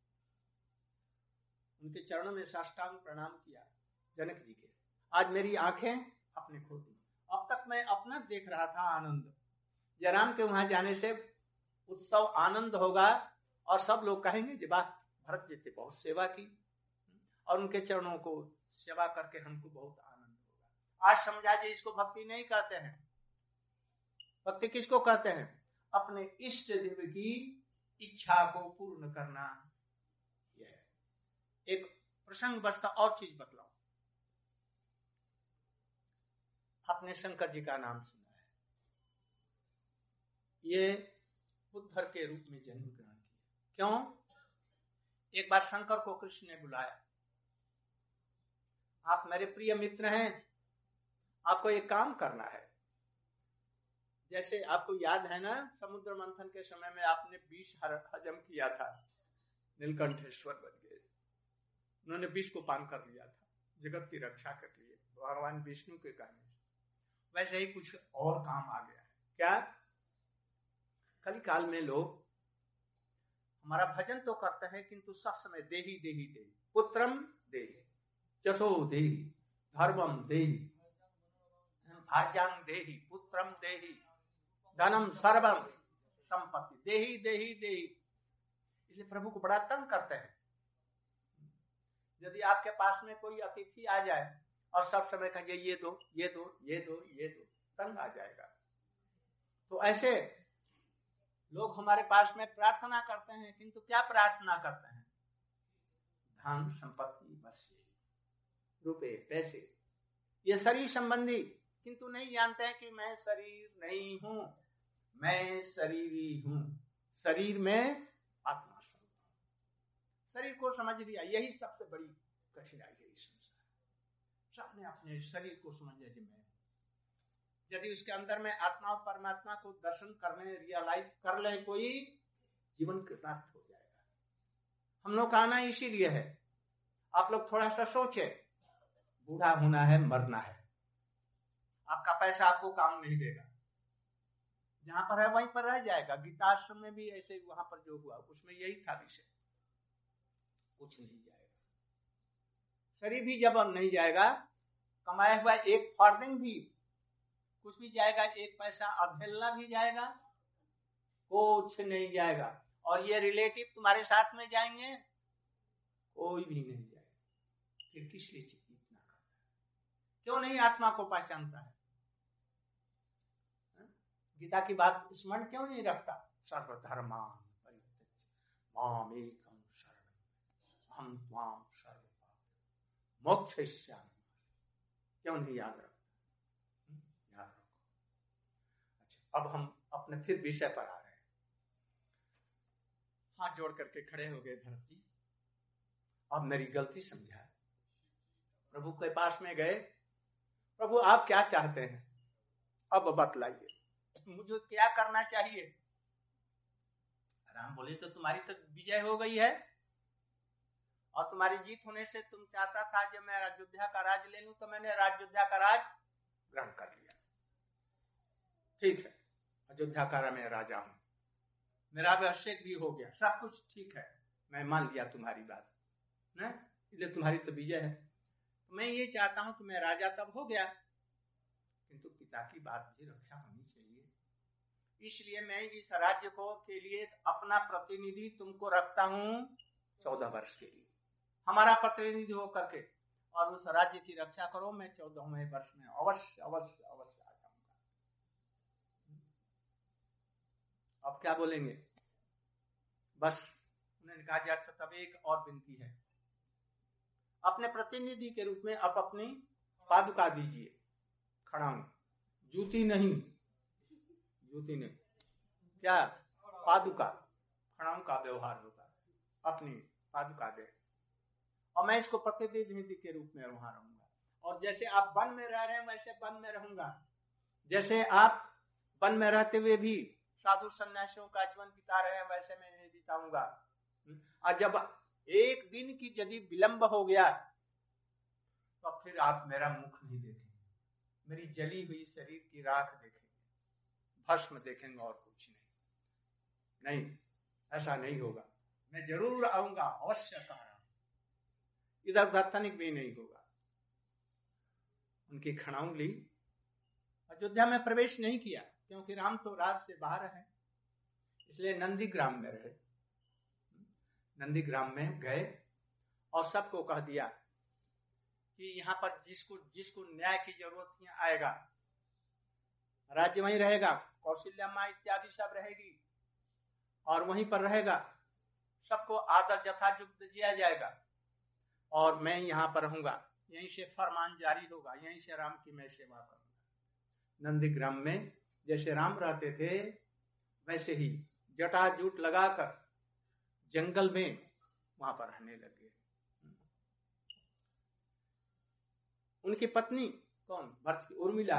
उनके चरणों में साष्टांग प्रणाम किया जनक जी के। आज मेरी आंखें अपने खोल दी। अब तक मैं अपना देख रहा था आनंद। जयराम के वहां जाने से उत्सव आनंद होगा और सब लोग कहेंगे कि वाह, भरत जी ने बहुत सेवा की और उनके चरणों को सेवा करके हमको बहुत आनंद होगा। आज समझा जी इसको भक्ति नहीं कहते हैं। भक्ति किसको कहते हैं? अपने इष्ट देव की इच्छा को पूर्ण करना। यह एक प्रसंग बसता और चीज बतलाऊं। आपने शंकर जी का नाम सुना है। ये बुद्धर के रूप में जन्म ग्रहण किया। क्यों? एक बार शंकर को कृष्ण ने बुलाया, आप मेरे प्रिय मित्र हैं, आपको एक काम करना है। जैसे आपको याद है ना, समुद्र मंथन के समय में आपने विष हजम किया था, नीलकंठेश्वर बन गए। उन्होंने विष को पान कर लिया था जगत की रक्षा के लिए, भगवान विष्णु के कहने। वैसे ही कुछ और काम आ गया है। क्या? कली काल में लोग हमारा भजन तो करते हैं किंतु सब समय देही देही देही, पुत्रम देही, जसो देही, धर्मम देही, भार्यां देही, पुत्रम देही, धनम सर्वम संपत्ति देही देही देही। इसलिए प्रभु को बड़ा तंग करते हैं। यदि आपके पास में कोई अतिथि आ जाए और सब समय कहे ये दो ये दो ये दो ये दो, तंग आ जाएगा। तो ऐसे लोग हमारे पास में प्रार्थना करते हैं, किंतु क्या प्रार्थना करते हैं? धन संपत्ति, बस रुपए पैसे, ये शरीर संबंधी, किंतु नहीं जानते हैं कि मैं शरीर नहीं हूं, मैं शरीरी हूं। शरीर में आत्मा स्वरूप हूं। शरीर को समझ लिया, यही सबसे बड़ी कठिनाई है इस संसार। सबने अपने शरीर को समझ लिया मैं। यदि उसके अंदर में आत्मा और परमात्मा को दर्शन करने, रियलाइज कर ले कोई, जीवन कृतार्थ हो जाएगा। हम लोग का आना इसीलिए है। आप लोग थोड़ा सा सोचे, बूढ़ा होना है, मरना है, आपका पैसा आपको काम नहीं देगा, जहां पर है वहीं पर रह जाएगा। गीताश्रम में भी ऐसे वहां पर जो हुआ उसमें यही था विषय, कुछ नहीं जाएगा। शरीर भी जब नहीं जाएगा, कमाया हुआ एक फॉर्निंग भी कुछ भी जाएगा, एक पैसा अधेलना भी जाएगा, कुछ नहीं जाएगा। और ये रिलेटिव तुम्हारे साथ में जाएंगे, कोई भी नहीं जाएगा। फिर किस लिए इतना करता है? क्यों नहीं आत्मा को पहचानता है? गीता की बात स्मरण क्यों नहीं रखता? सर्वधर्मान परित्यज्य माम एकम शरणं अहं त्वां सर्वपाप मोक्षयिष्यामि। क्यों नहीं याद रखता? याद रखो। अच्छा, अब हम अपने फिर विषय पर आ रहे हैं। हाथ जोड़ करके खड़े हो गए भरत जी। अब मेरी गलती समझा। प्रभु के पास में गए, प्रभु आप क्या चाहते हैं, अब बतलाइए, मुझे क्या करना चाहिए? राम बोले तो तुम्हारी तो विजय हो गई है और तुम्हारी जीत होने से तुम चाहता था जब मैं अयोध्या का राज ले लूं, तो मैंने अयोध्या का राज ग्रहण कर लिया। ठीक है, अयोध्या का मैं राजा हूं, मेरा अभिषेक भी हो गया, सब कुछ ठीक है, मैं मान लिया तुम्हारी बात ना, इसलिए तुम्हारी तो विजय है। तो मैं ये चाहता हूं कि मैं राजा तब हो गया, किंतु पिता की बात भी रक्षा होनी चाहिए। इसलिए मैं इस राज्य को के लिए अपना प्रतिनिधि तुमको रखता हूं 14 वर्ष के लिए, हमारा प्रतिनिधि हो करके, और उस राज्य की रक्षा करो। मैं 14वें वर्ष में अवश्य अवश्य अवश्य आ जाऊंगा। अब क्या बोलेंगे? बस उन्होंने कहा जी अच्छा, तब एक और विनती है, अपने प्रतिनिधि के रूप में आप अपनी पादुका दीजिए, खड़ाऊं, जूती नहीं, जूती नहीं, क्या पादुका, खड़ाऊं का व्यवहार होता है, अपनी पादुका दे, और मैं इसको प्रतिनिधि के रूप में वहां रहूंगा। और जैसे आप वन में रह रहे हैं वैसे वन में रहूंगा, जैसे आप वन में रहते हुए भी साधु सन्यासियों का जीवन बिता रहे हैं वैसे मैं नहीं बिताऊंगा। और जब एक दिन की यदि विलंब हो गया तो फिर आप मेरा मुख नहीं देखेंगे, मेरी जली हुई शरीर की राख देखेंगे, भस्म देखेंगे और कुछ नहीं। नहीं, ऐसा नहीं होगा, मैं जरूर आऊंगा, अवश्य कह रहा हूं, इधर उधर तनिक भी नहीं होगा। उनकी खड़ाऊं ली, अयोध्या में प्रवेश नहीं किया क्योंकि राम तो राज से बाहर है, इसलिए नंदीग्राम में रहे। नंदीग्राम में गए और सबको कह दिया कि यहाँ पर जिसको न्याय की जरूरत है आएगा, राज्य वहीं रहेगा, कौशल्या माँ इत्यादि सब रहेगी और वहीं पर रहेगा, सबको आदर यथायुक्त दिया जाएगा और मैं यहाँ पर रहूंगा, यहीं से फरमान जारी होगा, यहीं से राम की मैं सेवा करूंगा। नंदीग्राम में जैसे राम रहते थे वैसे ही जटाजूट लगाकर जंगल में वहां पर रहने लगे। उनकी पत्नी कौन? भरत की उर्मिला,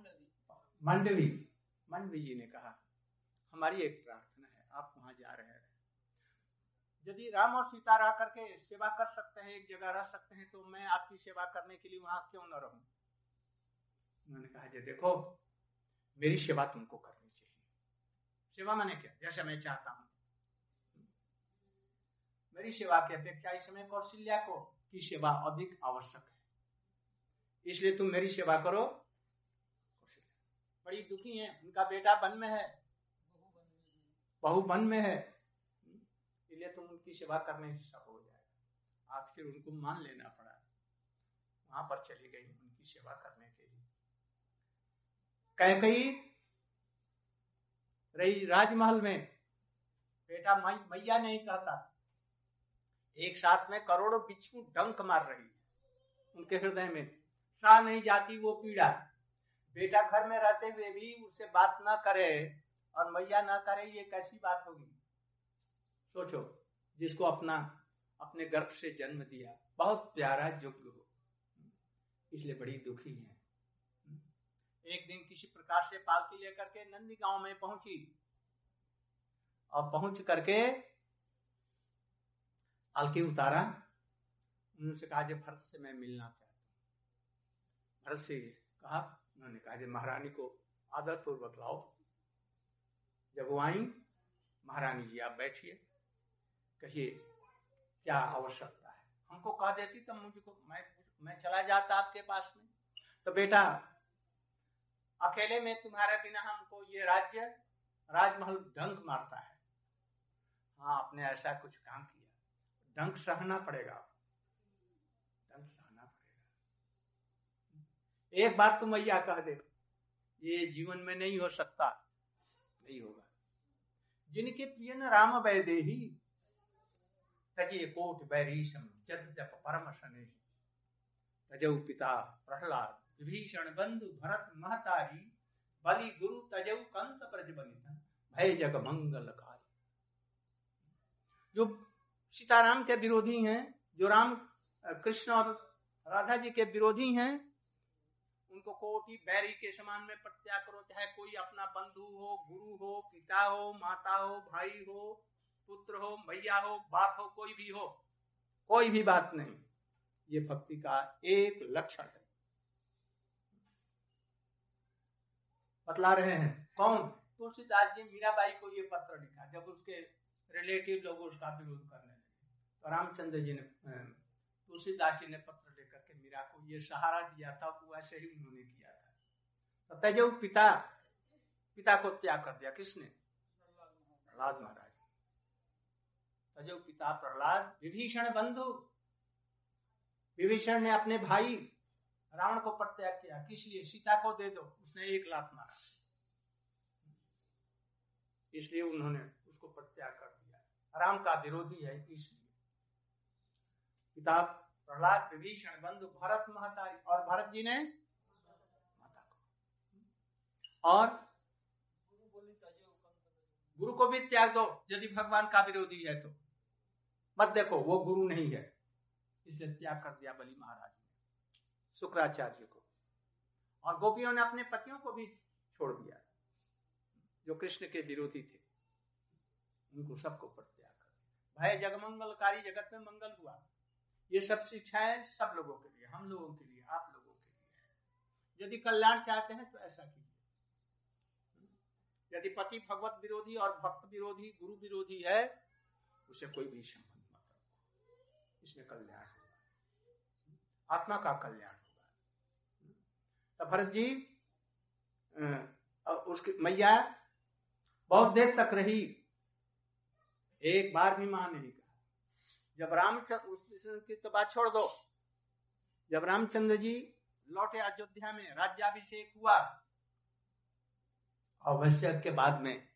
मांडवी जी ने कहा हमारी एक प्रार्थना है, आप वहां जा रहे हैं, यदि राम और सीता रह करके सेवा कर सकते हैं, एक जगह रह सकते हैं, तो मैं आपकी सेवा करने के लिए वहां क्यों न रहूं? उन्होंने कहा जी देखो, मेरी सेवा तुमको करनी चाहिए। सेवा मैंने क्या, जैसे मैं चाहता हूं, मेरी सेवा की अपेक्षा इस समय कौशल्या को की सेवा अधिक आवश्यक है, इसलिए तुम मेरी सेवा करो। बड़ी दुखी है, उनका बेटा वन में है, बहू वन में है, इसलिए तुम उनकी सेवा करने से सब हो जाएगा। आखिर उनको मान लेना पड़ा, वहां पर चली गई उनकी सेवा करने के लिए। कैकेयी रही राजमहल में, बेटा मैया नहीं कहता, एक साथ में करोड़ों बिच्छू डंक मार रही है उनके हृदय में, सह नहीं जाती वो पीड़ा। बेटा घर में रहते हुए भी उससे बात ना करे और मैया ना करे, ये कैसी बात होगी? सोचो, जिसको अपने गर्भ से जन्म दिया, बहुत प्यारा योग्य हो, इसलिए बड़ी दुखी है। एक दिन किसी प्रकार से पालकी लेकर के नंदी गांव में पहुंची और पहुंच करके पालकी उतारा, उनसे कहा भरत से मैं मिलना चाहता हूं। भरत से कहा, उन्होंने कहा महारानी को आदर पूर्वक लाओ। जब वो आई, महारानी जी आप बैठिए, कहिए क्या आवश्यकता है। हमको कह देती तो मुझको मैं चला जाता आपके पास में, तो बेटा अकेले में तुम्हारे बिना हमको ये राजमहल डंक मारता है। हाँ, आपने ऐसा कुछ काम किया, डंक सहना पड़ेगा, डंक सहना पड़ेगा। एक बार तुम मैया कह दे, ये जीवन में नहीं हो सकता, यही होगा। जिनके प्रिय न राम वैदेही तजे कोट बैरीशम जद्यप परम शनि तजौ पिता प्रहलाद विभीषण बंधु भरत महतारी बलि गुरु तजौ कंत प्रजबनित भय जग मंगलकारी। जो सीताराम के विरोधी हैं, जो राम कृष्ण और राधा जी के विरोधी हैं, उनको कोटि बैरी के समान में प्रत्याग करो। चाहे कोई अपना बंधु हो, गुरु हो, पिता हो, माता हो, भाई हो, पुत्र हो, भैया हो, बाप हो, कोई भी हो, कोई भी बात नहीं। ये भक्ति का एक लक्षण है। बतला रहे हैं कौन? तुलसीदास जी मीराबाई को ये पत्र लिखा जब उसके रिलेटिव लोग उसका विरोध करने लगे, तो रामचंद्र जी ने, तुलसीदास जी ने पत्र लेकर के मीरा को ये सहारा दिया था, वो ऐसे ही उन्होंने किया था। तो तजौ पिता को त्याग कर दिया। किसने? प्रहलाद महाराज। तजौ पिता प्रहलाद विभीषण बंधु, विभीषण ने अपने भाई रावण को परित्याग किया। किस लिए? सीता को दे दो, उसने एक लात मारा, इसलिए उन्होंने उसको परित्याग कर दिया। राम का विरोधी है इसलिए। पिता प्रहलाद विभीषण बंधु भरत महतारी, और भरत जी ने माता को, और गुरु को भी त्याग दो यदि भगवान का विरोधी है तो। मत देखो वो गुरु नहीं है, इसलिए त्याग कर दिया बलि महाराज ने शुक्राचार्य को। और गोपियों ने अपने पतियों को भी छोड़ दिया, जो कृष्ण के विरोधी थे, उनको सबको परित्याग कर दिया। भय जगमंगलकारी, जगत में मंगल हुआ। ये सब शिक्षाएं सब लोगों के लिए, हम लोगों के लिए, आप लोगों के लिए है। यदि कल्याण चाहते हैं तो ऐसा कीजिए। यदि पति भगवत विरोधी और भक्त विरोधी, गुरु विरोधी है, उसे कोई भी संबंध मत रखो। इसमें कल्याण होगा, आत्मा का कल्याण होगा। तो भरत जी उसकी मैया बहुत देर तक रही, एक बार भी मां नहीं कहा। जब रामचंद्र, उस की तो बात छोड़ दो, जब रामचंद्र जी लौटे अयोध्या में, राज्याभिषेक हुआ, अवश्य के बाद में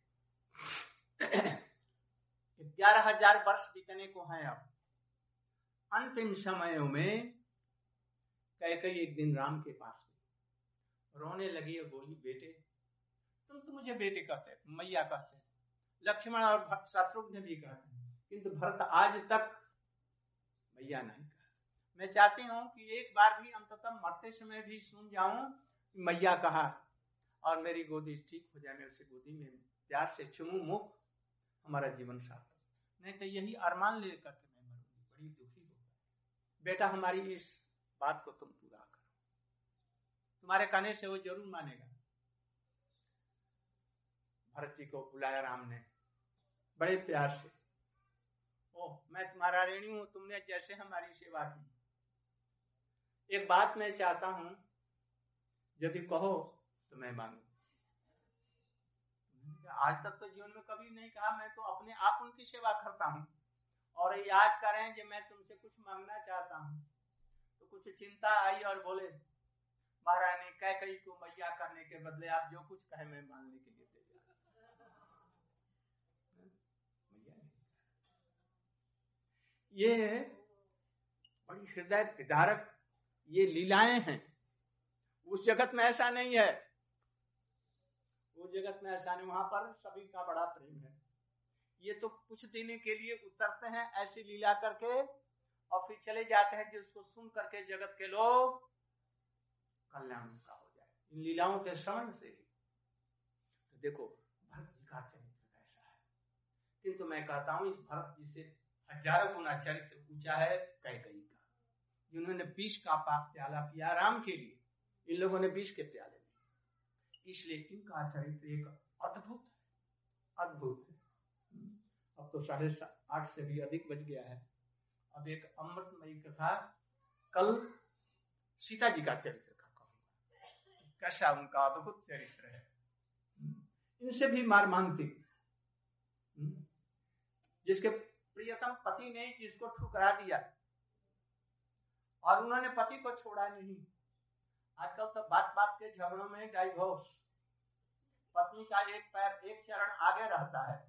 11,000 वर्ष बीतने को हैं। अब अंतिम समयों में कैकेयी एक दिन राम के पास गई, रोने लगी और बोली, बेटे तुम तो मुझे बेटे कहते, मैया कहते, लक्ष्मण और शत्रुघ्न भी कहते, किंतु भरत आज तक मैया नहीं कहा। मैं चाहती हूं कि एक बार भी अंततः मरते समय भी सुन जाऊं मैया कहा, और मेरी गोदी ठीक हो जाए, मैं उसे गोदी में प्यार से चुमूं मुख, हमारा जीवन सार्थक। नहीं तो यही अरमान लेकर के मैं मरूंगी, बड़ी दुखी होगा। बेटा हमारी इस बात को तुम पूरा करो, तुम्हारे कहने से वो जरूर मानेगा। भरत जी को बुलाया राम ने बड़े प्यार से। ओह, मैं तुम्हारा ऋणी हूं, तुमने जैसे हमारी सेवा की। एक बात मैं चाहता हूं, यदि कहो तो मैं मांगू। आज तक तो जीवन में कभी नहीं कहा, मैं तो अपने आप उनकी सेवा करता हूं, और ये आज करें कि मैं तुमसे कुछ मांगना चाहता हूं। तो कुछ चिंता आई और बोले, महारानी कैकेयी को मैया कहने के बदले आप जो कुछ कहे मैं मानने के लिए तैयार। ये बड़ी हृदय विदारक ये लीलाएं हैं। उस जगत में ऐसा नहीं है, वो जगत में ऐसा नहीं, वहां पर सभी का बड़ा प्रेम है। ये तो कुछ देने के लिए उतरते हैं ऐसी लीला करके, और फिर चले जाते हैं, जिसको सुन करके जगत के लोग कल्याण उनका हो जाए इन लीलाओं के श्रवण से ही। तो देखो भरत जी का चरित्र ऐसा है, किंतु मैं कहता हूं इस भरत जी से हजारों गुना चरित्र ऊंचा है कैकेयी का, जिन्होंने विष का प्याला पिया राम के लिए, इन लोगों ने विष के प्याले नहीं। इसलिए इनका चरित्र एक अद्भुत है, अद्भुत है। अब तो 8:30 से भी अधिक बज गया है। अब एक अमृतमयी कथा कल सीता जी का चरित्र का कहूंगा, कैसा उनका अद्भुत चरित्र है। इनसे भी मार्मांतिक, जिसके प्रियतम पति ने जिसको ठुकरा दिया और उन्होंने पति को छोड़ा नहीं। आजकल तो बात बात के झगड़ों में डाइवोर्स, पत्नी का एक पैर एक चरण आगे रहता है।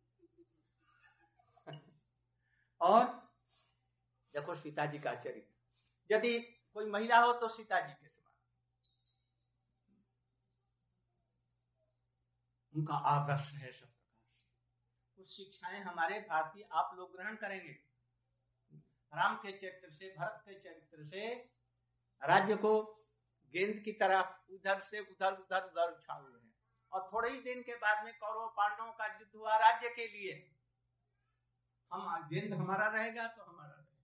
और देखो सीता जी का चरित्र, यदि कोई महिला हो तो सीता जी के समान, उनका आदर्श है सब प्रकार से। कुछ शिक्षाएं हमारे भारतीय आप लोग ग्रहण करेंगे। राम के चरित्र से, भरत के चरित्र से राज्य को गेंद की तरह उधर से उधर उधर उधर उछाल हुए हैं। और थोड़े ही दिन के बाद में कौरव पांडवों का युद्ध हुआ राज्य के लिए। हम गेंद हमारा रहेगा तो हमारा रहेगा।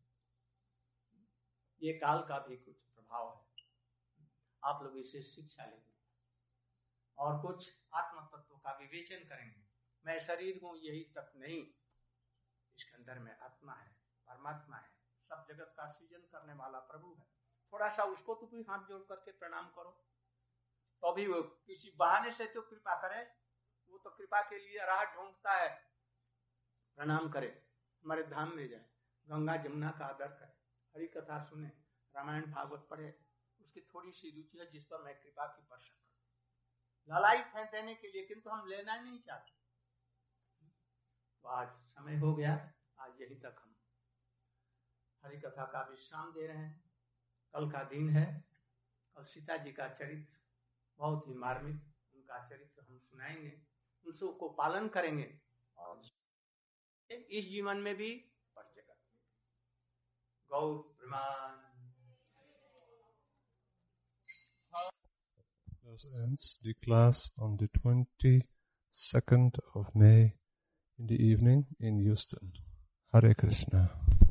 ये काल का भी कुछ प्रभाव है, आप लोग इसे शिक्षा लेंगे और कुछ आत्म तत्व का विवेचन करेंगे। मैं शरीर हूं यही तक नहीं, इसके अंदर में आत्मा है, परमात्मा है, सब जगत का सृजन करने वाला प्रभु है। थोड़ा सा उसको तो भी हाथ जोड़ करके प्रणाम करो, तो भी वो किसी बहाने से तो कृपा करे। वो तो कृपा के लिए राह ढूंढता है। प्रणाम करे, हमारे धाम में जाए, गंगा जमुना का आदर करे, हरि कथा सुने, रामायण भागवत पढ़े। उसकी थोड़ी सी रुचि है जिस पर मैं कृपा की वर्षा करूं। लालायित है देने के लिए, किंतु हम लेना ही नहीं चाहते। तो आज समय हो गया, आज यहीं तक हम हरि कथा का विश्राम दे रहे हैं। कल का दिन है, कल सीता जी का चरित्र बहुत ही मार्मिक, उनका चरित्र हम सुनाएंगे, उन सबको पालन करेंगे और इस जीवन में भी और जगत में भी। गौ प्रमाण। Thus ends the class on the 22nd of May in the evening in Houston. Hare Krishna.